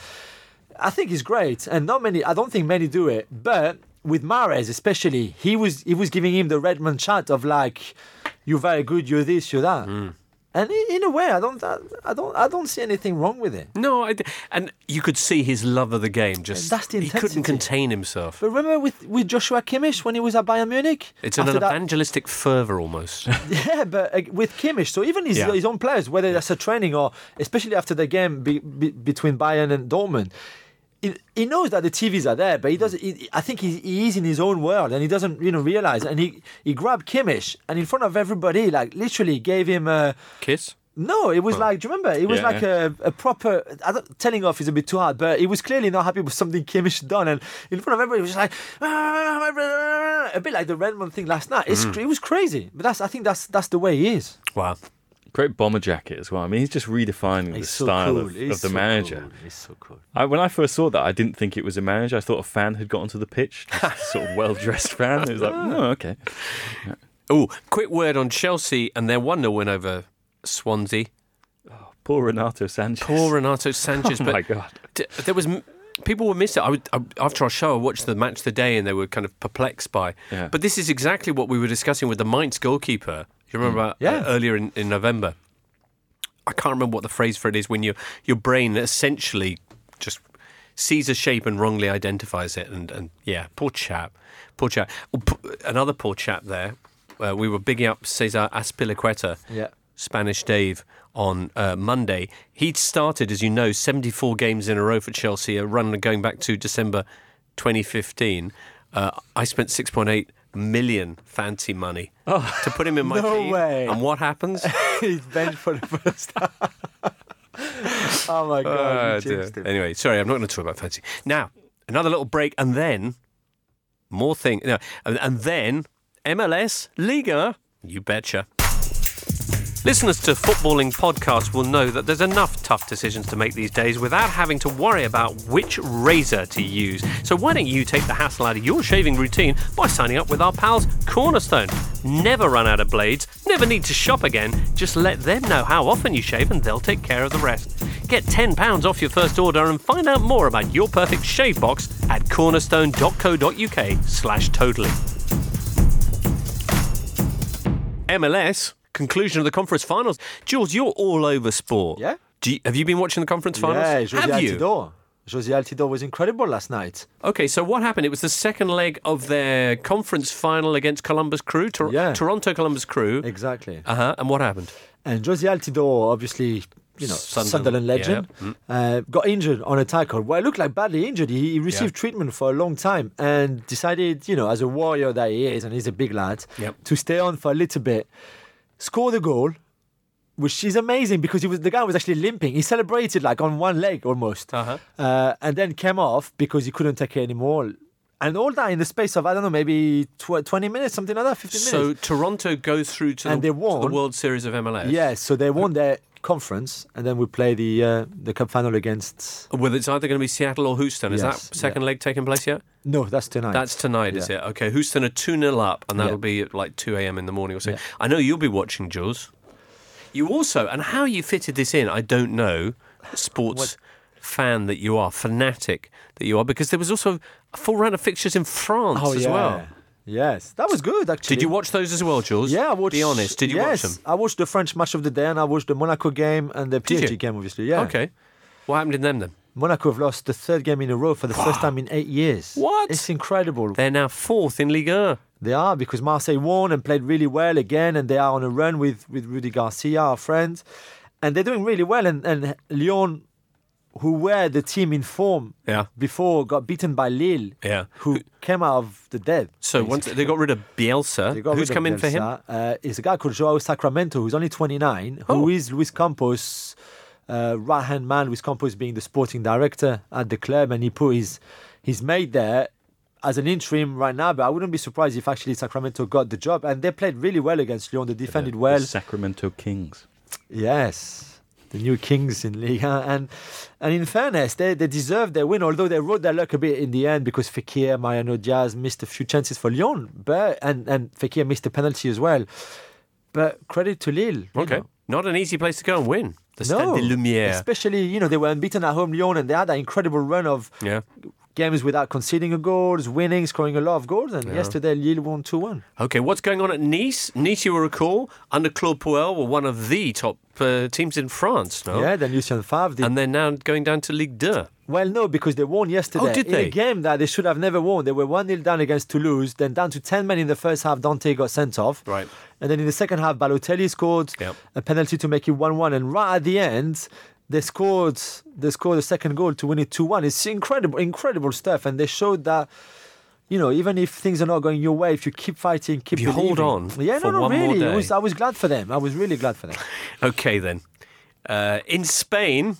C: I think he's great, and not many. I don't think many do it, but with Mahrez especially, he was he was giving him the Redmond chat of like, you're very good, you're this, you're that.
A: Mm.
C: And in, in a way, I don't, I, I don't, I don't see anything wrong with it.
A: No, I d- and you could see his love of the game. Just
C: That's the
A: he couldn't
C: intensity.
A: contain himself.
C: But remember with, with Joshua Kimmich when he was at Bayern Munich?
A: It's an
C: After that-
A: evangelistic fervour almost.
C: Yeah, but uh, with Kimmich, so even his,
A: Yeah.
C: his own players, whether that's a training or especially after the game be, be, between Bayern and Dortmund, he, he knows that the T Vs are there, but he does. He, I think he, he is in his own world and he doesn't, you know, realize. And he he grabbed Kimmich and in front of everybody, like literally gave him a.
A: Kiss?
C: No, it was
A: Oh.
C: like, do you remember? It was
B: Yeah,
C: like
B: yeah.
C: A, a proper. I don't, telling off is a bit too hard, but he was clearly not happy with something Kimmich done, and in front of everybody, he was just like a bit like the Redmond thing last night. It's, It was crazy, but that's. I think that's that's the way he is.
A: Wow.
B: Great bomber jacket as well. I mean, he's just redefining the
C: He's so
B: style
C: cool.
B: of,
C: He's
B: of the
C: so
B: manager.
C: cool. He's so cool.
B: I, when I first saw that, I didn't think it was a manager. I thought a fan had got onto the pitch, just a sort of well-dressed fan. It was like, oh, okay.
A: Oh, quick word on Chelsea and their one nil win over Swansea.
B: Poor Renato Sanchez.
A: Poor Renato Sanchez.
B: Oh
A: but
B: my God.
A: d- there was m- people were missing. I, would, I after our show, I watched the match of the day, and they were kind of perplexed by.
B: Yeah.
A: But this is exactly what we were discussing with the Mainz goalkeeper. You remember
C: Yeah.
A: uh, earlier in, in November? I can't remember what the phrase for it is when your your brain essentially just sees a shape and wrongly identifies it. And, and yeah, poor chap. Poor chap. Oh, p- another poor chap there. Uh, we were bigging up Cesar Azpilicueta,
C: Yeah.
A: Spanish Dave, on uh, Monday. He'd started, as you know, seventy-four games in a row for Chelsea, a run going back to December twenty fifteen. Uh, I spent six point eight million fancy money to put him in my
C: no
A: team.
C: way.
A: And what happens?
C: He's benched for the first time. Oh my God,
A: Oh,
C: you
A: dear.
C: jinxed him.
A: Anyway, sorry, I'm not going to talk about fancy. Now, another little break, and then more thing. No, and, and then M L S, Liga, you betcha. Listeners to footballing podcasts will know that there's enough tough decisions to make these days without having to worry about which razor to use. So why don't you take the hassle out of your shaving routine by signing up with our pals Cornerstone? Never run out of blades, never need to shop again. Just let them know how often you shave and they'll take care of the rest. Get ten pounds off your first order and find out more about your perfect shave box at cornerstone.co.uk slash totally. M L S, conclusion of the conference finals. Jules, you're all over sport.
C: Yeah.
A: Do you, have you been watching the conference finals?
C: Yeah, Jose
A: have you?
C: Altidore. Jose Altidore was incredible last night.
A: Okay, so what happened? It was the second leg of their conference final against Columbus Crew, Tor-
C: Yeah.
A: Toronto Columbus Crew.
C: Exactly.
A: Uh-huh, and what happened?
C: And Jose Altidore, obviously, you know,
A: Sunderland,
C: Sunderland, legend,
A: yeah. Mm.
C: uh, got injured on a tackle. Well, it looked like badly injured. He, he received
A: Yeah.
C: treatment for a long time and decided, you know, as a warrior that he is, and he's a big lad,
A: Yep.
C: to stay on for a little bit, score the goal, which is amazing because he was the guy was actually limping. He celebrated like on one leg almost,
A: Uh-huh.
C: uh, and then came off because he couldn't take it anymore. And all that in the space of, I don't know, maybe tw- twenty minutes, something like that, fifteen
A: So
C: minutes.
A: Toronto goes through to,
C: And
A: the,
C: they
A: to
C: won.
A: the World Series of M L S.
C: Yeah, so they won their conference, and then we play the uh, the cup final against.
A: Well, it's either going to be Seattle or Houston. Is
C: Yes,
A: that second
C: yeah.
A: leg taking place yet?
C: No, that's tonight.
A: That's tonight, is
C: Yeah.
A: it? Okay, Houston are two nil up, and that'll
C: Yeah.
A: be at like two a.m. in the morning or so.
C: Yeah.
A: I know you'll be watching, Jules. You also, and how you fitted this in, I don't know, sports fan that you are, fanatic that you are, because there was also a full round of fixtures in France
C: oh
A: as
C: yeah.
A: well.
C: Yes, that was good actually.
A: Did you watch those as well, Jules?
C: Yeah, I watched.
A: Be honest, did you
C: yes,
A: watch them?
C: I watched the French match of the day, and I watched the Monaco game and the P S
A: Did
C: G
A: you?
C: game, obviously. Yeah.
A: Okay. What happened in them then?
C: Monaco have lost the third game in a row for the first time in eight years.
A: What?
C: It's incredible.
A: They're now fourth in Ligue one.
C: They are, because Marseille won and played really well again, and they are on a run with, with Rudy Garcia, our friend. And they're doing really well. And, and Lyon, who were the team in form
A: Yeah.
C: before, got beaten by Lille,
A: Yeah.
C: who came out of the dead.
A: So once they got rid of Bielsa,
C: They got
A: who's
C: rid of
A: come in for him?
C: Bielsa. Uh, it's a guy called Joao Sacramento, who's only twenty-nine,
A: Oh.
C: who is Luis Campos' uh, right-hand man, Luis Campos being the sporting director at the club, and he put his, his mate there as an interim right now, but I wouldn't be surprised if actually Sacramento got the job. And they played really well against Lyon. They defended well.
B: The Sacramento Kings.
C: Yes, the new kings in Liga. And and in fairness, they, they deserved their win, although they rode their luck a bit in the end because Fekir, Mariano Diaz missed a few chances for Lyon, but and, and Fekir missed a penalty as well. But credit to Lille. you
A: Okay.
C: know.
A: Not an easy place to go and win. The Stade
C: No,
A: des Lumières.
C: especially, you know, they were unbeaten at home, Lyon, and they had that incredible run of
A: Yeah.
C: games without conceding a goal, winning, scoring a lot of goals. And yesterday, Lille won two one.
A: Okay, what's going on at Nice? Nice, you will recall, under Claude Puel, were one of the top uh, teams in France, no?
C: Yeah, then Lucien Favre did.
A: And they're now going down to Ligue two.
C: Well, no, because they won yesterday
A: Oh, did
C: in
A: they?
C: a game that they should have never won. They were one nil down against Toulouse, then down to ten men in the first half. Dante got sent off.
A: Right.
C: And then in the second half, Balotelli scored
A: Yep.
C: a penalty to make it one one. And right at the end, they scored they scored a second goal to win it two one. It's incredible, incredible stuff. And they showed that, you know, even if things are not going your way, if you keep fighting, keep
A: If you hold
C: believing-
A: on
C: Yeah,
A: for
C: no, no,
A: one more
C: really.
A: day.
C: It was, I was glad for them. I was really glad for them.
A: Okay, then. Uh, in Spain,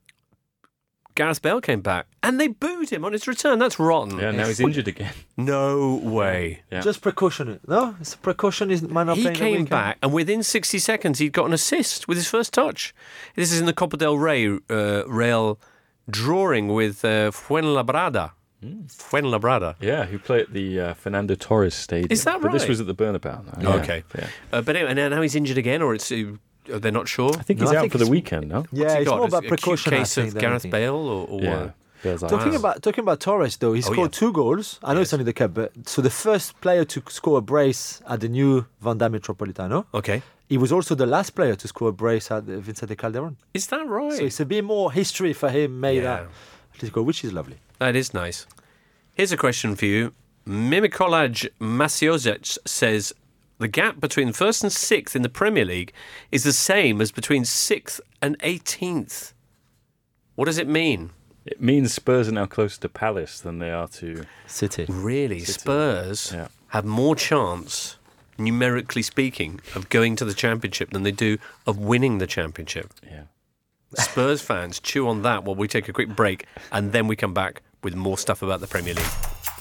A: Gareth Bale came back and they booed him on his return. That's rotten.
B: Yeah, now he's injured again.
A: No way.
B: Yeah.
C: Just precaution. No, it's a precaution. Is might not
A: He
C: playing the
A: came
C: weekend.
A: back, and within sixty seconds, he'd got an assist with his first touch. This is in the Copa del Rey uh, Real drawing with uh, Fuenlabrada. Fuenlabrada.
B: Yeah, who played at the uh, Fernando Torres Stadium.
A: Is that
B: But this
A: right?
B: was at the Bernabeu. though. Yeah,
A: Okay.
B: Yeah.
A: Uh, but anyway, and now he's injured again, or it's uh, they're not sure.
B: I think
C: No,
B: he's
C: I
B: out
C: think
B: for the
C: it's-
B: weekend, no?
C: Yeah,
A: What's he
C: it's
A: got?
C: more
A: Is
C: about
A: it a
C: precaution.
A: case
C: I
A: of
C: think, than
A: Gareth
C: anything.
A: Bale, or, or
B: Yeah.
A: what?
B: Bale's out.
C: Talking
A: Wow.
C: about talking about Torres though, he
A: Oh,
C: scored
A: yeah.
C: two goals. I know it's only the cup, but so the first player to score a brace at the new Vanda Metropolitano.
A: Okay.
C: He was also the last player to score a brace at the Vicente Calderon.
A: Is that right?
C: So it's a bit more history for him, made
A: Yeah.
C: at Atletico, which is lovely.
A: That is nice. Here's a question for you. Mimikolaj Masiosic says the gap between first and sixth in the Premier League is the same as between sixth and eighteenth. What does it mean?
B: It means Spurs are now closer to Palace than they are to...
C: City.
A: Really,
B: City.
A: Spurs
B: Yeah.
A: have more chance, numerically speaking, of going to the Championship than they do of winning the Championship.
B: Yeah.
A: Spurs fans, chew on that while we take a quick break, and then we come back with more stuff about the Premier League.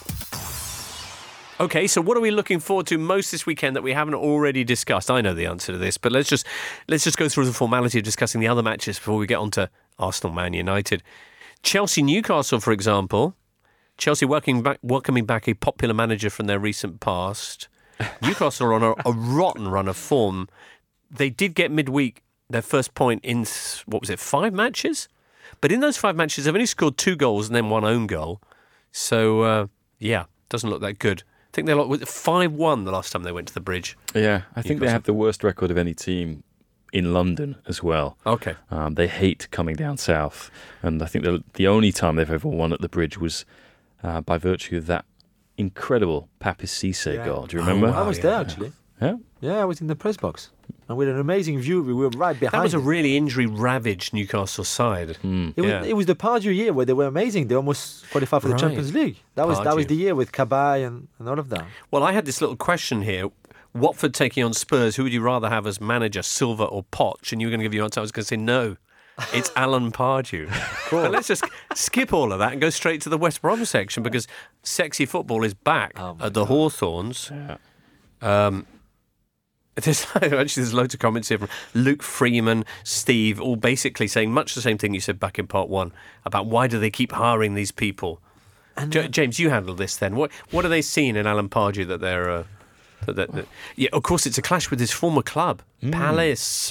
A: Okay, so what are we looking forward to most this weekend that we haven't already discussed? I know the answer to this, but let's just let's just go through the formality of discussing the other matches before we get on to Arsenal, Man United. Chelsea, Newcastle, for example. Chelsea welcoming back, welcoming back a popular manager from their recent past. Newcastle are on a, a rotten run of form. They did get midweek their first point in, what was it, five matches? But in those five matches, they've only scored two goals and then one own goal. So, uh, yeah, doesn't look that good. I think they lost five one the last time they went to the Bridge.
B: Yeah, I think they have the worst record of any team in London as well.
A: Okay.
B: Um, they hate coming down south. And I think the, the only time they've ever won at the Bridge was uh, by virtue of that incredible Papis Cisse
C: Yeah.
B: goal. Do you remember?
A: Oh, wow.
C: I was
A: yeah.
C: there, actually.
B: Yeah?
C: Yeah, I was in the press box. And with an amazing view, we were right behind
A: That was a
C: it.
A: really injury-ravaged Newcastle side.
B: Hmm.
C: It was,
A: Yeah.
C: it was the Pardew year where they were amazing. They almost qualified for the
A: Right.
C: Champions League. That was that was
A: Pardew.
C: the year with Kabay and, and all of that.
A: Well, I had this little question here. Watford taking on Spurs. Who would you rather have as manager, Silva or Poch? And you were going to give your answer. I was going to say no. It's Alan Pardew. But let's just skip all of that and go straight to the West Brom section because sexy football is back
C: Oh my
A: at the Hawthorns.
B: Yeah.
A: Um, there's, actually, there's loads of comments here from Luke Freeman, Steve, all basically saying much the same thing you said back in part one about why do they keep hiring these people.
C: And
A: J- James, you handle this then. What what are they seeing in Alan Pardew that they're... Uh, that, that, that, yeah, of course, it's a clash with his former club, Palace.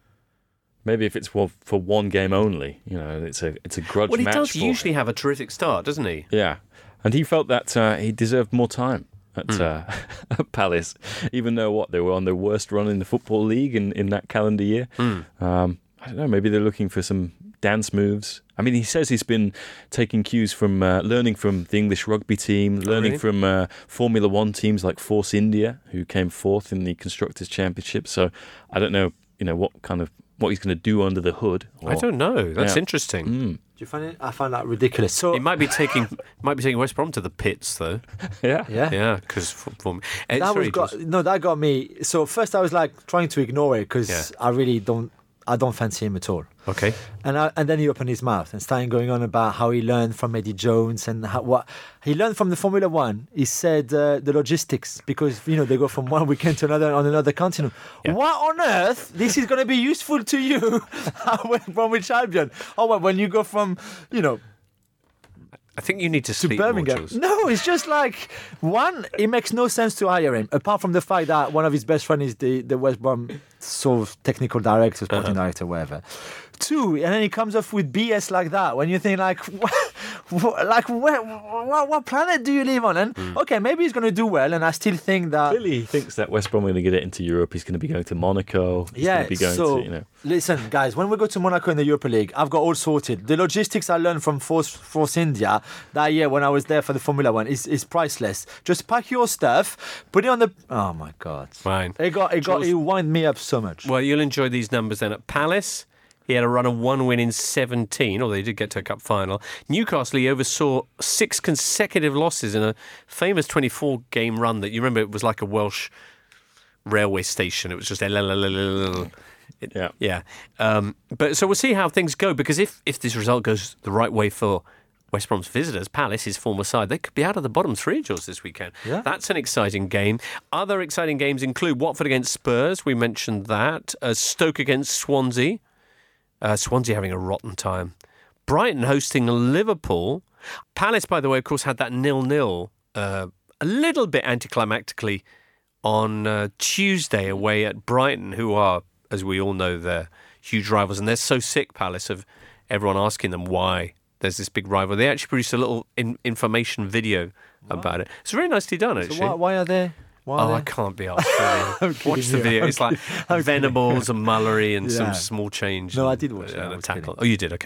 B: Maybe if it's for, for one game only, you know, it's a it's a grudge
A: Well, he
B: match
A: does
B: for
A: usually
B: him.
A: have a terrific start, doesn't he?
B: Yeah, and he felt that uh, he deserved more time at,
A: Mm.
B: uh, at Palace, even though what they were on their worst run in the Football League in, in that calendar year.
A: Mm.
B: Um, I don't know. Maybe they're looking for some dance moves. I mean, he says he's been taking cues from uh, learning from the English rugby team, learning
A: really?
B: from uh, Formula One teams like Force India, who came fourth in the Constructors' Championship. So I don't know, you know, what kind of what he's going to do under the hood.
A: I
B: or-
A: don't know. That's
B: Yeah.
A: interesting.
B: Mm.
C: do you find it? I find that ridiculous. So
A: He might be taking might be taking West Brom to the pits, though.
B: Yeah.
C: yeah.
A: Yeah, because for, for me, it's
C: That
A: very
C: was got,
A: interesting.
C: no, that got me. So first I was like trying to ignore it because
A: Yeah.
C: I really don't, I don't fancy him at all.
A: Okay.
C: And I, and then he opened his mouth and started going on about how he learned from Eddie Jones and how, what he learned from the Formula One. He said uh, the logistics because you know they go from one weekend to another on another continent.
A: Yeah.
C: What on earth? This is going to be useful to you when we're champion? Oh, well, when you go from you know
A: I think you need to
C: to
A: sleep more,
C: Birmingham.
A: Jules.
C: No, it's just like one. It makes no sense to hire him, apart from the fact that one of his best friends is the the West Brom sort of technical director, sporting
A: Uh-huh.
C: director, whatever. Two, and then he comes off with B S like that. When you think like, what, what, like where, what, what planet do you live on? And
A: Hmm.
C: okay, maybe he's going to do well, and I still think that.
B: Clearly, he thinks that West Brom are going to get it into Europe. He's going to be going to Monaco. He's
C: Yeah,
B: going to be going
C: so
B: to, you know.
C: listen, guys, when we go to Monaco in the Europa League, I've got all sorted. The logistics I learned from Force, Force India that year when I was there for the Formula One is, is priceless. Just pack your stuff, put it on the. Oh my God!
A: Fine.
C: It got it got
A: Jules-
C: it wind me up so much.
A: Well, you'll enjoy these numbers then. At Palace, he had a run of one win in seventeen, although he did get to a cup final. Newcastle, he oversaw six consecutive losses in a famous twenty-four game run that you remember it was like a Welsh railway station. It was just... It,
B: Yeah.
A: Yeah. Um, but so we'll see how things go because if, if this result goes the right way for West Brom's visitors, Palace, his former side, they could be out of the bottom three, Jules, this weekend.
C: Yeah.
A: That's an exciting game. Other exciting games include Watford against Spurs. We mentioned that. Uh, Stoke against Swansea. Uh, Swansea having a rotten time. Brighton hosting Liverpool. Palace, by the way, of course, had that nil-nil uh, a little bit anticlimactically on uh, Tuesday away at Brighton, who are, as we all know, they're huge rivals. And they're so sick, Palace, of everyone asking them why there's this big rival. They actually produced a little in- information video about it. It's very nicely done, actually.
C: So why, why are they? Why
A: Oh,
C: are
A: I
C: they?
A: can't be asked. Really.
C: kidding
A: Watch the
C: you.
A: video.
C: I'm
A: It's like
C: I'm kidding.
A: Venables and Mullery and
C: Yeah.
A: some small change.
C: No,
A: and,
C: I did watch it.
A: uh,
C: I
A: and a
C: was
A: tackle.
C: kidding.
A: Oh, you did? Okay,
C: Yeah.
A: cool.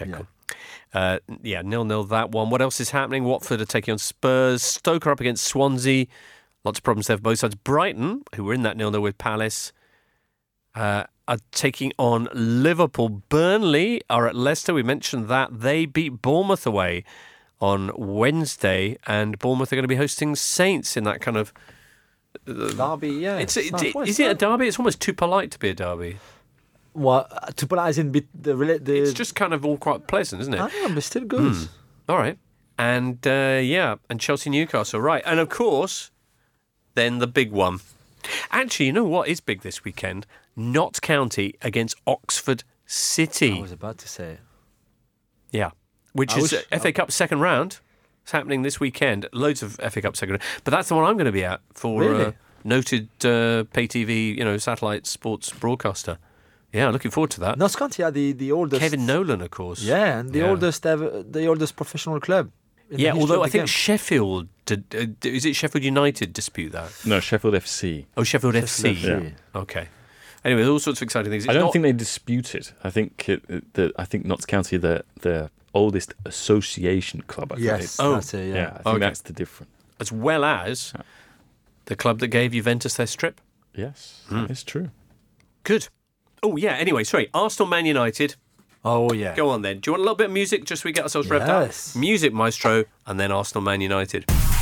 A: Uh, yeah, nil-nil that one. What else is happening? Watford are taking on Spurs. Stoke are up against Swansea. Lots of problems there for both sides. Brighton, who were in that nil-nil with Palace, uh, are taking on Liverpool. Burnley are at Leicester. We mentioned that. They beat Bournemouth away on Wednesday, and Bournemouth are going to be hosting Saints in that kind of... Uh,
C: derby, yeah.
A: It's, it,
C: Southwest,
A: is it
C: yeah.
A: a derby? It's almost too polite to be a derby.
C: What, to put as in bit the, rela- the
A: It's just kind of all quite pleasant, isn't it?
C: I don't know, but still good.
A: Mm. All right. And, uh, yeah, and Chelsea-Newcastle, right. And, of course, then the big one. Actually, you know what is big this weekend? Notts County against Oxford City.
C: I was about to say.
A: Yeah. Which
C: I
A: is
C: was-
A: F A Cup second round. It's happening this weekend. Loads of F A Cup second round. But that's the one I'm going to be at for
C: Really?
A: uh, noted uh, pay T V, you know, satellite sports broadcaster. Yeah, looking forward to that.
C: Notts County are the, the oldest.
A: Kevin Nolan, of course.
C: Yeah, and the
A: Yeah.
C: oldest ever, the oldest professional club. in the
A: Yeah,
C: history
A: although
C: of
A: I
C: the
A: think
C: game.
A: Sheffield, did, uh, is it Sheffield United dispute that?
B: No, Sheffield F C.
A: Oh, Sheffield, F C.
C: Sheffield F C.
B: Yeah.
A: Okay. Anyway, all sorts of exciting things. It's
B: I don't
A: not-
B: think they dispute it. I think it, it, the, I think Notts County are the the oldest association club. I think.
C: Yes,
A: Oh,
C: that's it,
B: yeah.
C: yeah.
B: I think
A: Okay.
B: that's the difference.
A: as well as the club that gave Juventus their strip.
B: Yes,
A: Hmm.
B: that is true.
A: Good. Oh, yeah, anyway, sorry. Arsenal, Man United.
C: Oh, yeah.
A: Go on then. Do you want a little bit of music just so we get ourselves revved
C: Yes.
A: up? Music, maestro, and then Arsenal, Man United.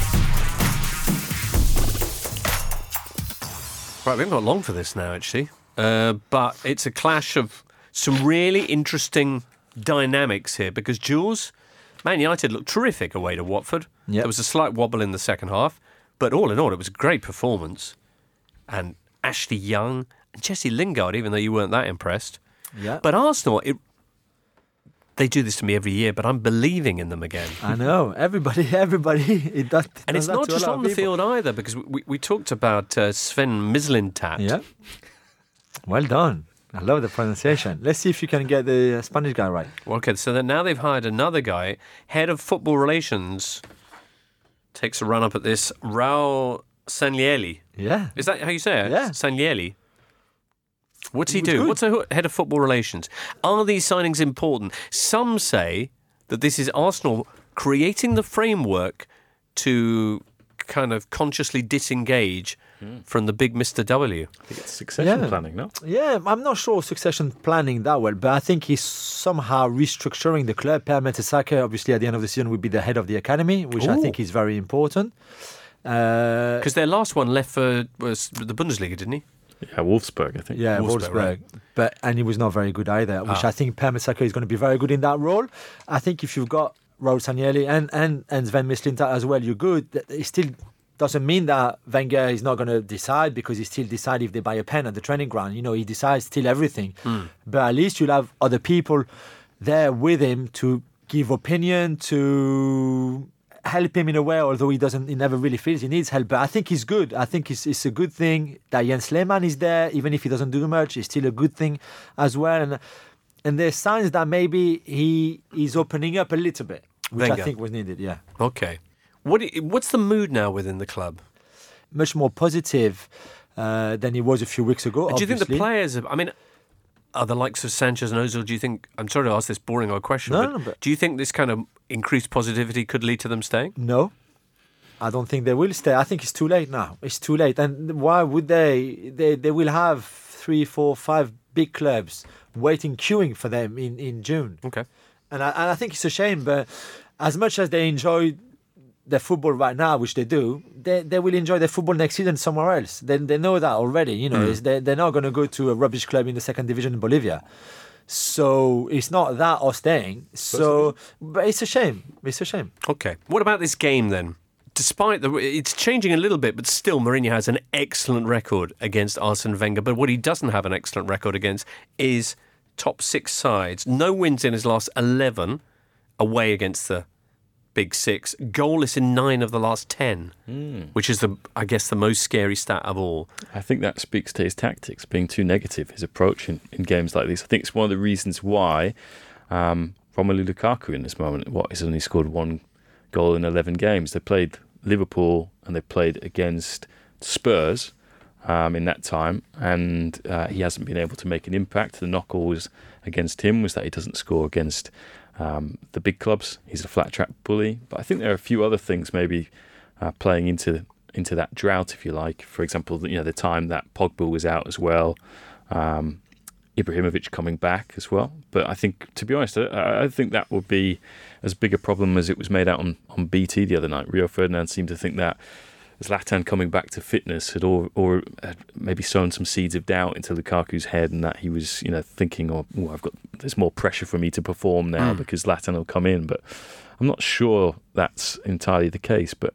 A: Right, we haven't got long for this now, actually. Uh, but it's a clash of some really interesting dynamics here because, Jules, Man United looked terrific away to Watford.
C: Yep.
A: There was a slight wobble in the second half, but all in all, it was a great performance. And Ashley Young and Jesse Lingard, even though you weren't that impressed.
C: Yeah.
A: But Arsenal, it, they do this to me every year, but I'm believing in them again.
C: I know. Everybody, everybody. It does,
A: And
C: does
A: it's
C: that
A: not
C: to a
A: just
C: lot
A: on
C: of
A: the
C: people.
A: field either, because we, we talked about uh, Sven Mislintat.
C: Yeah. Well done. I love the pronunciation. Let's see if you can get the uh, Spanish guy right.
A: Well, okay, so then now they've hired another guy, head of football relations, takes a run up at this, Raul Sanlieli.
C: Yeah.
A: Is that how you say it?
C: Yeah.
A: Sanlieli. What's he
C: It was
A: do?
C: good.
A: What's a head of football relations? Are these signings important? Some say that this is Arsenal creating the framework to kind of consciously disengage from the big Mister W.
B: I think it's succession
C: Yeah.
B: planning, no?
C: Yeah, I'm not sure succession planning that well, but I think he's somehow restructuring the club. Per Mertesacker, obviously, at the end of the season, will be the head of the academy, which I
A: Ooh.
C: think is very important. Uh,
A: Because their last one left for was the Bundesliga, didn't he?
B: Yeah, Wolfsburg, I think.
C: yeah,
A: Wolfsburg,
C: Wolfsburg,
A: right.
C: but and he was not very good either. Which
A: Ah.
C: I think Per Mertesacker is going to be very good in that role. I think if you've got Raul Sanlieli and and and Sven Mislintat as well, you're good. That- It still doesn't mean that Wenger is not going to decide because he still decides if they buy a pen at the training ground. You know, he decides still everything. But at least you'll have other people there with him to give opinion, to help him in a way, although he doesn't, he never really feels he needs help. But I think he's good. I think it's, it's a good thing that Jens Lehmann is there, even if he doesn't do much. It's still a good thing as well. And and there's signs that maybe he is opening up a little bit, which
A: Wenger.
C: I think was needed. Yeah,
A: Okay. What i- what's the mood now within the club?
C: much more positive uh, than he was a few weeks ago.
A: Do you think the
C: obviously.
A: players have, I mean, are the likes of Sanchez and Ozil, do you think, I'm sorry to ask this boring old question,
C: No,
A: but,
C: no, but-
A: do you think this kind of increased positivity could lead to them staying?
C: No, I don't think they will stay. I think it's too late now. It's too late. And why would they? They they will have three, four, five big clubs waiting, queuing for them in, in June.
A: Okay.
C: And I, and I think it's a shame. But as much as they enjoy their football right now, which they do, they they will enjoy their football next season somewhere else. They they know that already. You know, it's, they they're not going to go to a rubbish club in the second division in Bolivia. So it's not that or staying. So, but it's a shame. It's a shame.
A: Okay. What about this game then? Despite the, it's changing a little bit, but still Mourinho has an excellent record against Arsene Wenger. But what he doesn't have an excellent record against is top six sides. No wins in his last eleven away against the big six. Goalless in nine of the last ten, which is the, I guess, the most scary stat of all.
B: I think that speaks to his tactics, being too negative, his approach in, in games like these. I think it's one of the reasons why um, Romelu Lukaku in this moment, what, he's only scored one goal in eleven games. They played Liverpool and they played against Spurs um, in that time, and uh, he hasn't been able to make an impact. The knock always against him was that he doesn't score against um, the big clubs. He's a flat track bully. But I think there are a few other things maybe uh, playing into into that drought, if you like. For example, you know, the time that Pogba was out as well. Um, Ibrahimovic coming back as well. But I think, to be honest, I, I think that would be as big a problem as it was made out on, on B T the other night. Rio Ferdinand seemed to think that Zlatan coming back to fitness had or, or had maybe sown some seeds of doubt into Lukaku's head, and that he was, you know, thinking, "Oh, oh I've got there's more pressure for me to perform now mm. because Zlatan will come in." But I'm not sure that's entirely the case. But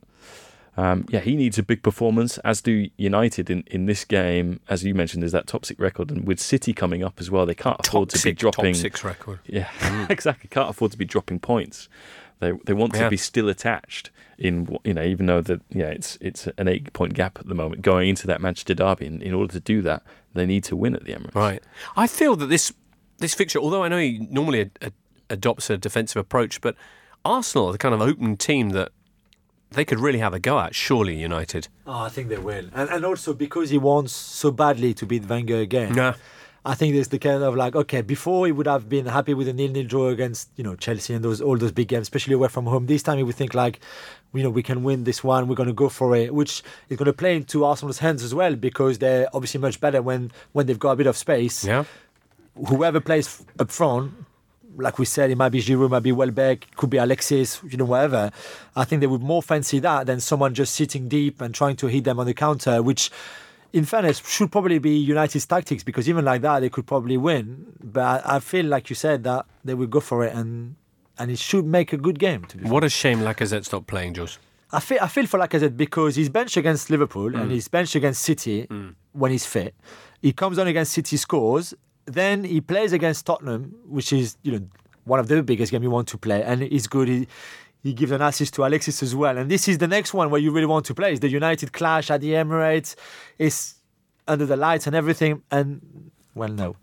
B: um, yeah, he needs a big performance, as do United in, in this game. As you mentioned, there's that top six record, and with City coming up as well, they can't afford
A: top
B: to be
A: six,
B: dropping.
A: Top six record.
B: Yeah, mm. exactly. Can't afford to be dropping points. They they want yeah. to be still attached in, you know, even though that yeah it's it's an eight point gap at the moment going into that Manchester derby. In, in order to do that, they need to win at the Emirates.
A: Right. I feel that this this fixture, although I know he normally ad- ad- adopts a defensive approach, but Arsenal are the kind of open team that they could really have a go at. Surely United.
C: Oh, I think they will, and and also because he wants so badly to beat Wenger again.
A: Yeah.
C: I think there's the kind of like, okay, before he would have been happy with a nil-nil draw against, you know, Chelsea and those all those big games, especially away from home. This time he would think like, you know, we can win this one, we're going to go for it, which is going to play into Arsenal's hands as well, because they're obviously much better when, when they've got a bit of space.
A: Yeah.
C: Whoever plays up front, like we said, it might be Giroud, it might be Welbeck, could be Alexis, you know, whatever. I think they would more fancy that than someone just sitting deep and trying to hit them on the counter, which, in fairness, should probably be United's tactics, because even like that, they could probably win. But I feel, like you said, that they will go for it, and and it should make a good game. To be
A: what fair. A shame Lacazette stopped playing, Jules.
C: I feel I feel for Lacazette because he's benched against Liverpool mm. and he's benched against City mm. when he's fit. He comes on against City, scores. Then he plays against Tottenham, which is, you know, one of the biggest games you want to play, and he's good. He, He gives an assist to Alexis as well. And this is the next one where you really want to play. It's the United clash at the Emirates. It's under the lights and everything. And, well, no.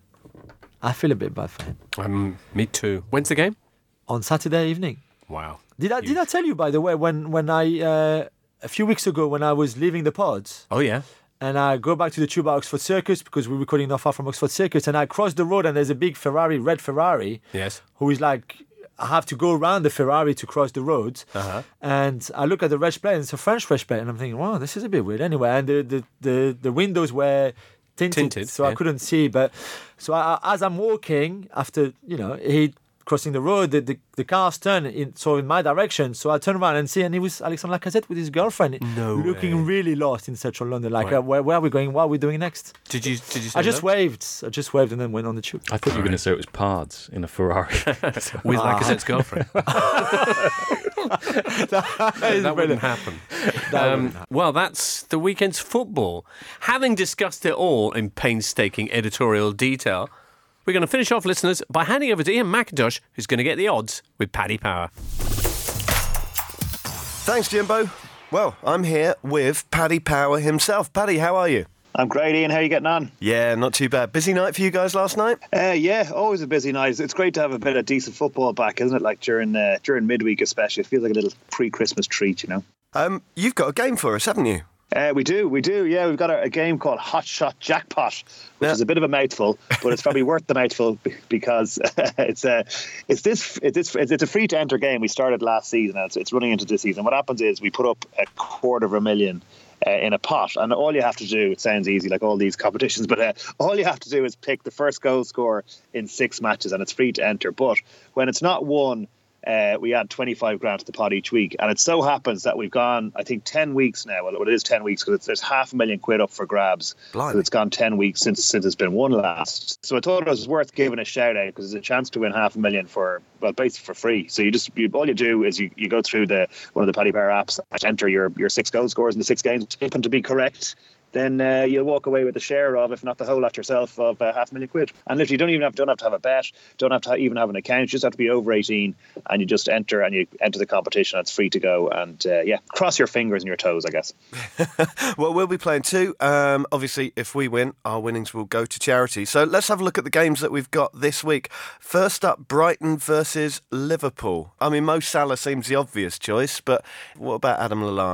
C: I feel a bit bad for him.
A: Um, me too. When's the game?
C: On Saturday evening.
A: Wow.
C: Did I, did I tell you, by the way, when, when I, uh, a few weeks ago, when I was leaving the pods.
A: Oh, yeah.
C: And I go back to the tube at Oxford Circus, because we're recording not far from Oxford Circus. And I cross the road and there's a big Ferrari, red Ferrari.
A: Yes.
C: Who is like, I have to go around the Ferrari to cross the road. Uh-huh. And I look at the red plate, and it's a French red plate, and I'm thinking, wow, this is a bit weird anyway. And the the, the, the windows were tinted, tinted so yeah. I couldn't see. But so I, as I'm walking, after, you know, he crossing the road, the, the, the cars turn in, so in my direction. So I turn around and see, and it was Alexandre Lacazette with his girlfriend,
A: no
C: looking
A: way.
C: really lost in central London. Like,
A: right.
C: uh, where, where are we going? What are we doing next?
A: Did you? Did you? Say
C: I just
A: no?
C: waved. I just waved and then went on the tube.
B: I thought you were going to say it was Pards in a Ferrari
A: with ah. Lacazette's girlfriend. that that wouldn't happen. That um, wouldn't happen. Well, that's the weekend's football. Having discussed it all in painstaking editorial detail, we're going to finish off, listeners, by handing over to Ian McIntosh, who's going to get the odds with Paddy Power.
E: Thanks, Jimbo. Well, I'm here with Paddy Power himself. Paddy, how are you?
F: I'm great, Ian. How are you getting on?
E: Yeah, not too bad. Busy night for you guys last night?
F: Uh, yeah, always a busy night. It's great to have a bit of decent football back, isn't it? Like during uh, during midweek especially. It feels like a little pre-Christmas treat, you know.
E: Um, you've got a game for us, haven't you?
F: Uh, we do, we do, yeah. We've got a, a game called Hot Shot Jackpot, which
E: yeah.
F: is a bit of a mouthful, but it's probably worth the mouthful because it's a, it's this, it's this, it's a free to enter game. We started last season, and it's, it's running into this season. What happens is we put up a quarter of a million uh, in a pot, and all you have to do, it sounds easy, like all these competitions, but uh, all you have to do is pick the first goal scorer in six matches, and it's free to enter. But when it's not won, Uh, we add twenty-five grand to the pot each week, and it so happens that we've gone, I think, ten weeks now. Well, it is ten weeks because there's half a million quid up for grabs. It's gone ten weeks since since it's been won last. So I thought it was worth giving a shout out because there's a chance to win half a million for, well, basically for free. So you just you, all you do is you, you go through the one of the Paddy Power apps, enter your your six goal scores in the six games, happen to be correct. Then uh, you'll walk away with a share of, if not the whole lot yourself, of uh, half a million quid. And literally, you don't even have don't have to have a bet, don't have to even have an account. You just have to be over eighteen, and you just enter and you enter the competition. It's free to go, and uh, yeah, cross your fingers and your toes, I guess.
E: Well, we'll be playing too. Um, obviously, if we win, our winnings will go to charity. So let's have a look at the games that we've got this week. First up, Brighton versus Liverpool. I mean, Mo Salah seems the obvious choice, but what about Adam Lallana?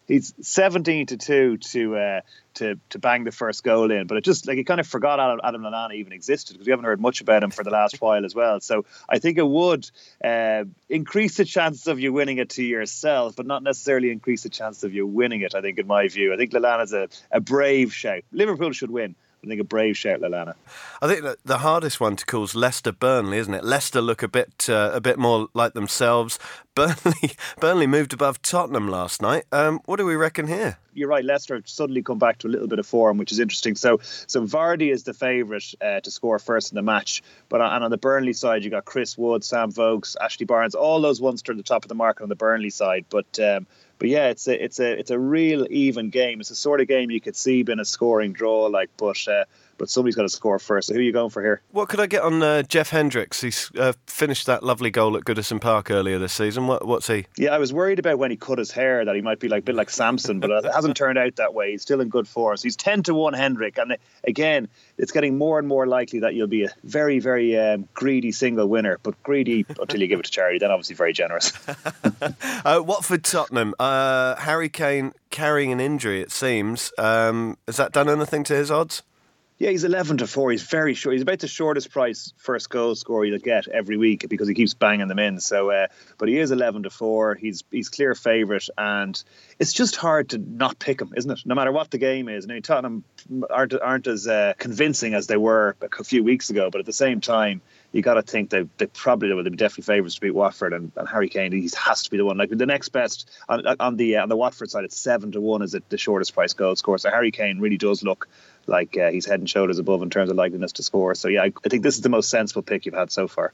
F: he's seventeen to two to uh, to to bang the first goal in, but it just like he kind of forgot Adam, Adam Lallana even existed because we haven't heard much about him for the last while as well. So I think it would uh, increase the chances of you winning it to yourself, but not necessarily increase the chances of you winning it. I think, in my view, I think Lallana's a, a brave shout. Liverpool should win. I think a brave shout, Lallana.
E: I think that the hardest one to call is Leicester-Burnley, isn't it? Leicester look a bit uh, a bit more like themselves. Burnley Burnley moved above Tottenham last night. Um, what do we reckon here?
F: You're right, Leicester have suddenly come back to a little bit of form, which is interesting. So so Vardy is the favourite uh, to score first in the match. But and on the Burnley side, you got Chris Wood, Sam Vokes, Ashley Barnes, all those ones to the top of the market on the Burnley side. But um, But yeah, it's a it's a it's a real even game. It's the sort of game you could see being a scoring draw, like, but uh, but somebody's got to score first. So who are you going for here?
E: What could I get on uh, Jeff Hendricks? He's uh, finished that lovely goal at Goodison Park earlier this season. What what's he?
F: Yeah, I was worried about when he cut his hair that he might be like a bit like Samson, but it hasn't turned out that way. He's still in good form. So he's ten to one, Hendrick, and again, it's getting more and more likely that you'll be a very very um, greedy single winner, but greedy until you give it to charity. Then obviously very generous.
E: uh, Watford Tottenham. Uh, Harry Kane carrying an injury, it seems. Um, has that done anything to his odds?
F: Yeah, he's eleven to four. He's very short. He's about the shortest price first goal scorer you'll get every week because he keeps banging them in. So, uh, but he is eleven to four. He's he's clear favourite, and it's just hard to not pick him, isn't it? No matter what the game is. I mean, Tottenham aren't aren't as uh, convincing as they were a few weeks ago, but at the same time, you got to think they they probably would be definitely favourites to beat Watford, and, and Harry Kane, he has to be the one. Like the next best on, on the uh, on the Watford side, it's seven to one is it the shortest price goal scorer. So Harry Kane really does look like uh, he's head and shoulders above in terms of likeliness to score. So yeah, I, I think this is the most sensible pick you've had so far.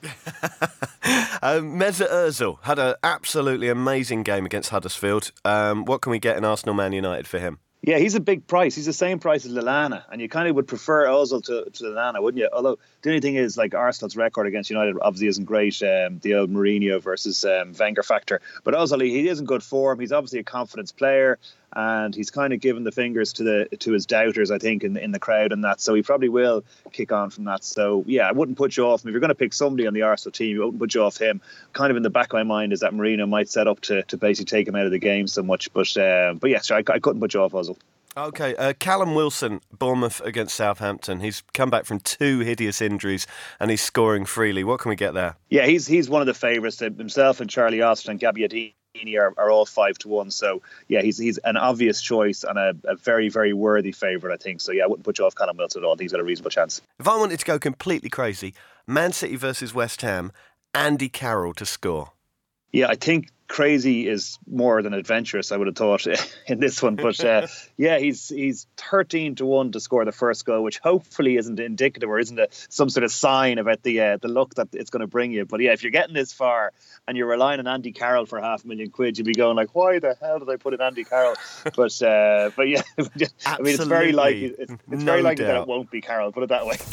E: um, Mesut Ozil had an absolutely amazing game against Huddersfield. Um, what can we get in Arsenal Man United for him?
F: Yeah, he's a big price. He's the same price as Lallana, and you kind of would prefer Ozil to, to Lallana, wouldn't you? Although the only thing is, like, Arsenal's record against United obviously isn't great. Um, the old Mourinho versus um, Wenger factor. But Ozil, he is in good form. He's obviously a confidence player, and he's kind of given the fingers to the to his doubters, I think, in in the crowd and that. So he probably will kick on from that. So yeah, I wouldn't put you off him. If you're going to pick somebody on the Arsenal team, I wouldn't put you off him. Kind of in the back of my mind is that Mourinho might set up to to basically take him out of the game so much. But uh, but yeah, so I, I couldn't put you off Ozil.
E: Okay, uh, Callum Wilson, Bournemouth against Southampton. He's come back from two hideous injuries and he's scoring freely. What can we get there?
F: Yeah, he's he's one of the favourites. Himself and Charlie Austin and Gabbiadini are, are all five to one. So yeah, he's he's an obvious choice and a, a very very worthy favourite, I think. So yeah, I wouldn't put you off Callum Wilson at all. I think he's got a reasonable chance.
E: If I wanted to go completely crazy, Man City versus West Ham, Andy Carroll to score.
F: Yeah, I think crazy is more than adventurous, I would have thought, in this one. But uh, yeah, he's he's thirteen to one to score the first goal, which hopefully isn't indicative or isn't a, some sort of sign about the uh, the luck that it's going to bring you. But yeah, if you're getting this far and you're relying on Andy Carroll for half a million quid, you'd be going like, why the hell did I put in Andy Carroll? But uh, but yeah, I mean, it's very likely it's, it's
E: no
F: very likely
E: doubt.
F: that it won't be Carroll. Put it that way.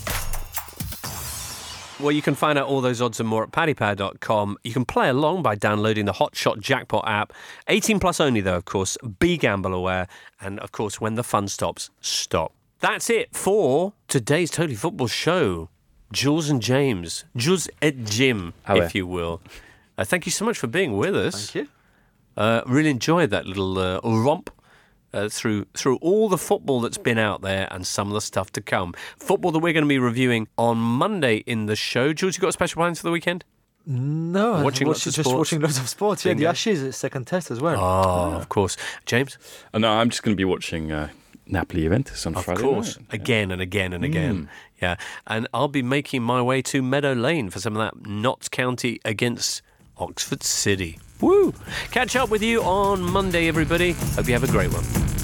A: Well, you can find out all those odds and more at paddy power dot com. You can play along by downloading the Hot Shot Jackpot app. eighteen plus only, though, of course. Be gamble aware. And, of course, when the fun stops, stop. That's it for today's Totally Football show. Jules and James. Jules et Jim,
B: Oh,
A: if
B: yeah.
A: you will. Uh, thank you so much for being with us.
C: Thank you.
A: Uh, really enjoyed that little uh, romp. Uh, through through all the football that's been out there and some of the stuff to come. Football that we're going to be reviewing on Monday in the show. Jules, you got special plans for the weekend?
C: No, I'm
A: Watching lots of
C: just
A: sports.
C: watching lots of sports. Yeah, the
A: Bingo.
C: Ashes is second test as well.
A: Oh, of course. James?
B: Oh, no, I'm just going to be watching uh, Napoli Juventus on
A: Of
B: Friday
A: course.
B: night.
A: Again and again and again. Yeah. And I'll be making my way to Meadow Lane for some of that Notts County against Oxford City. Woo! Catch up with you on Monday, everybody. Hope you have a great one.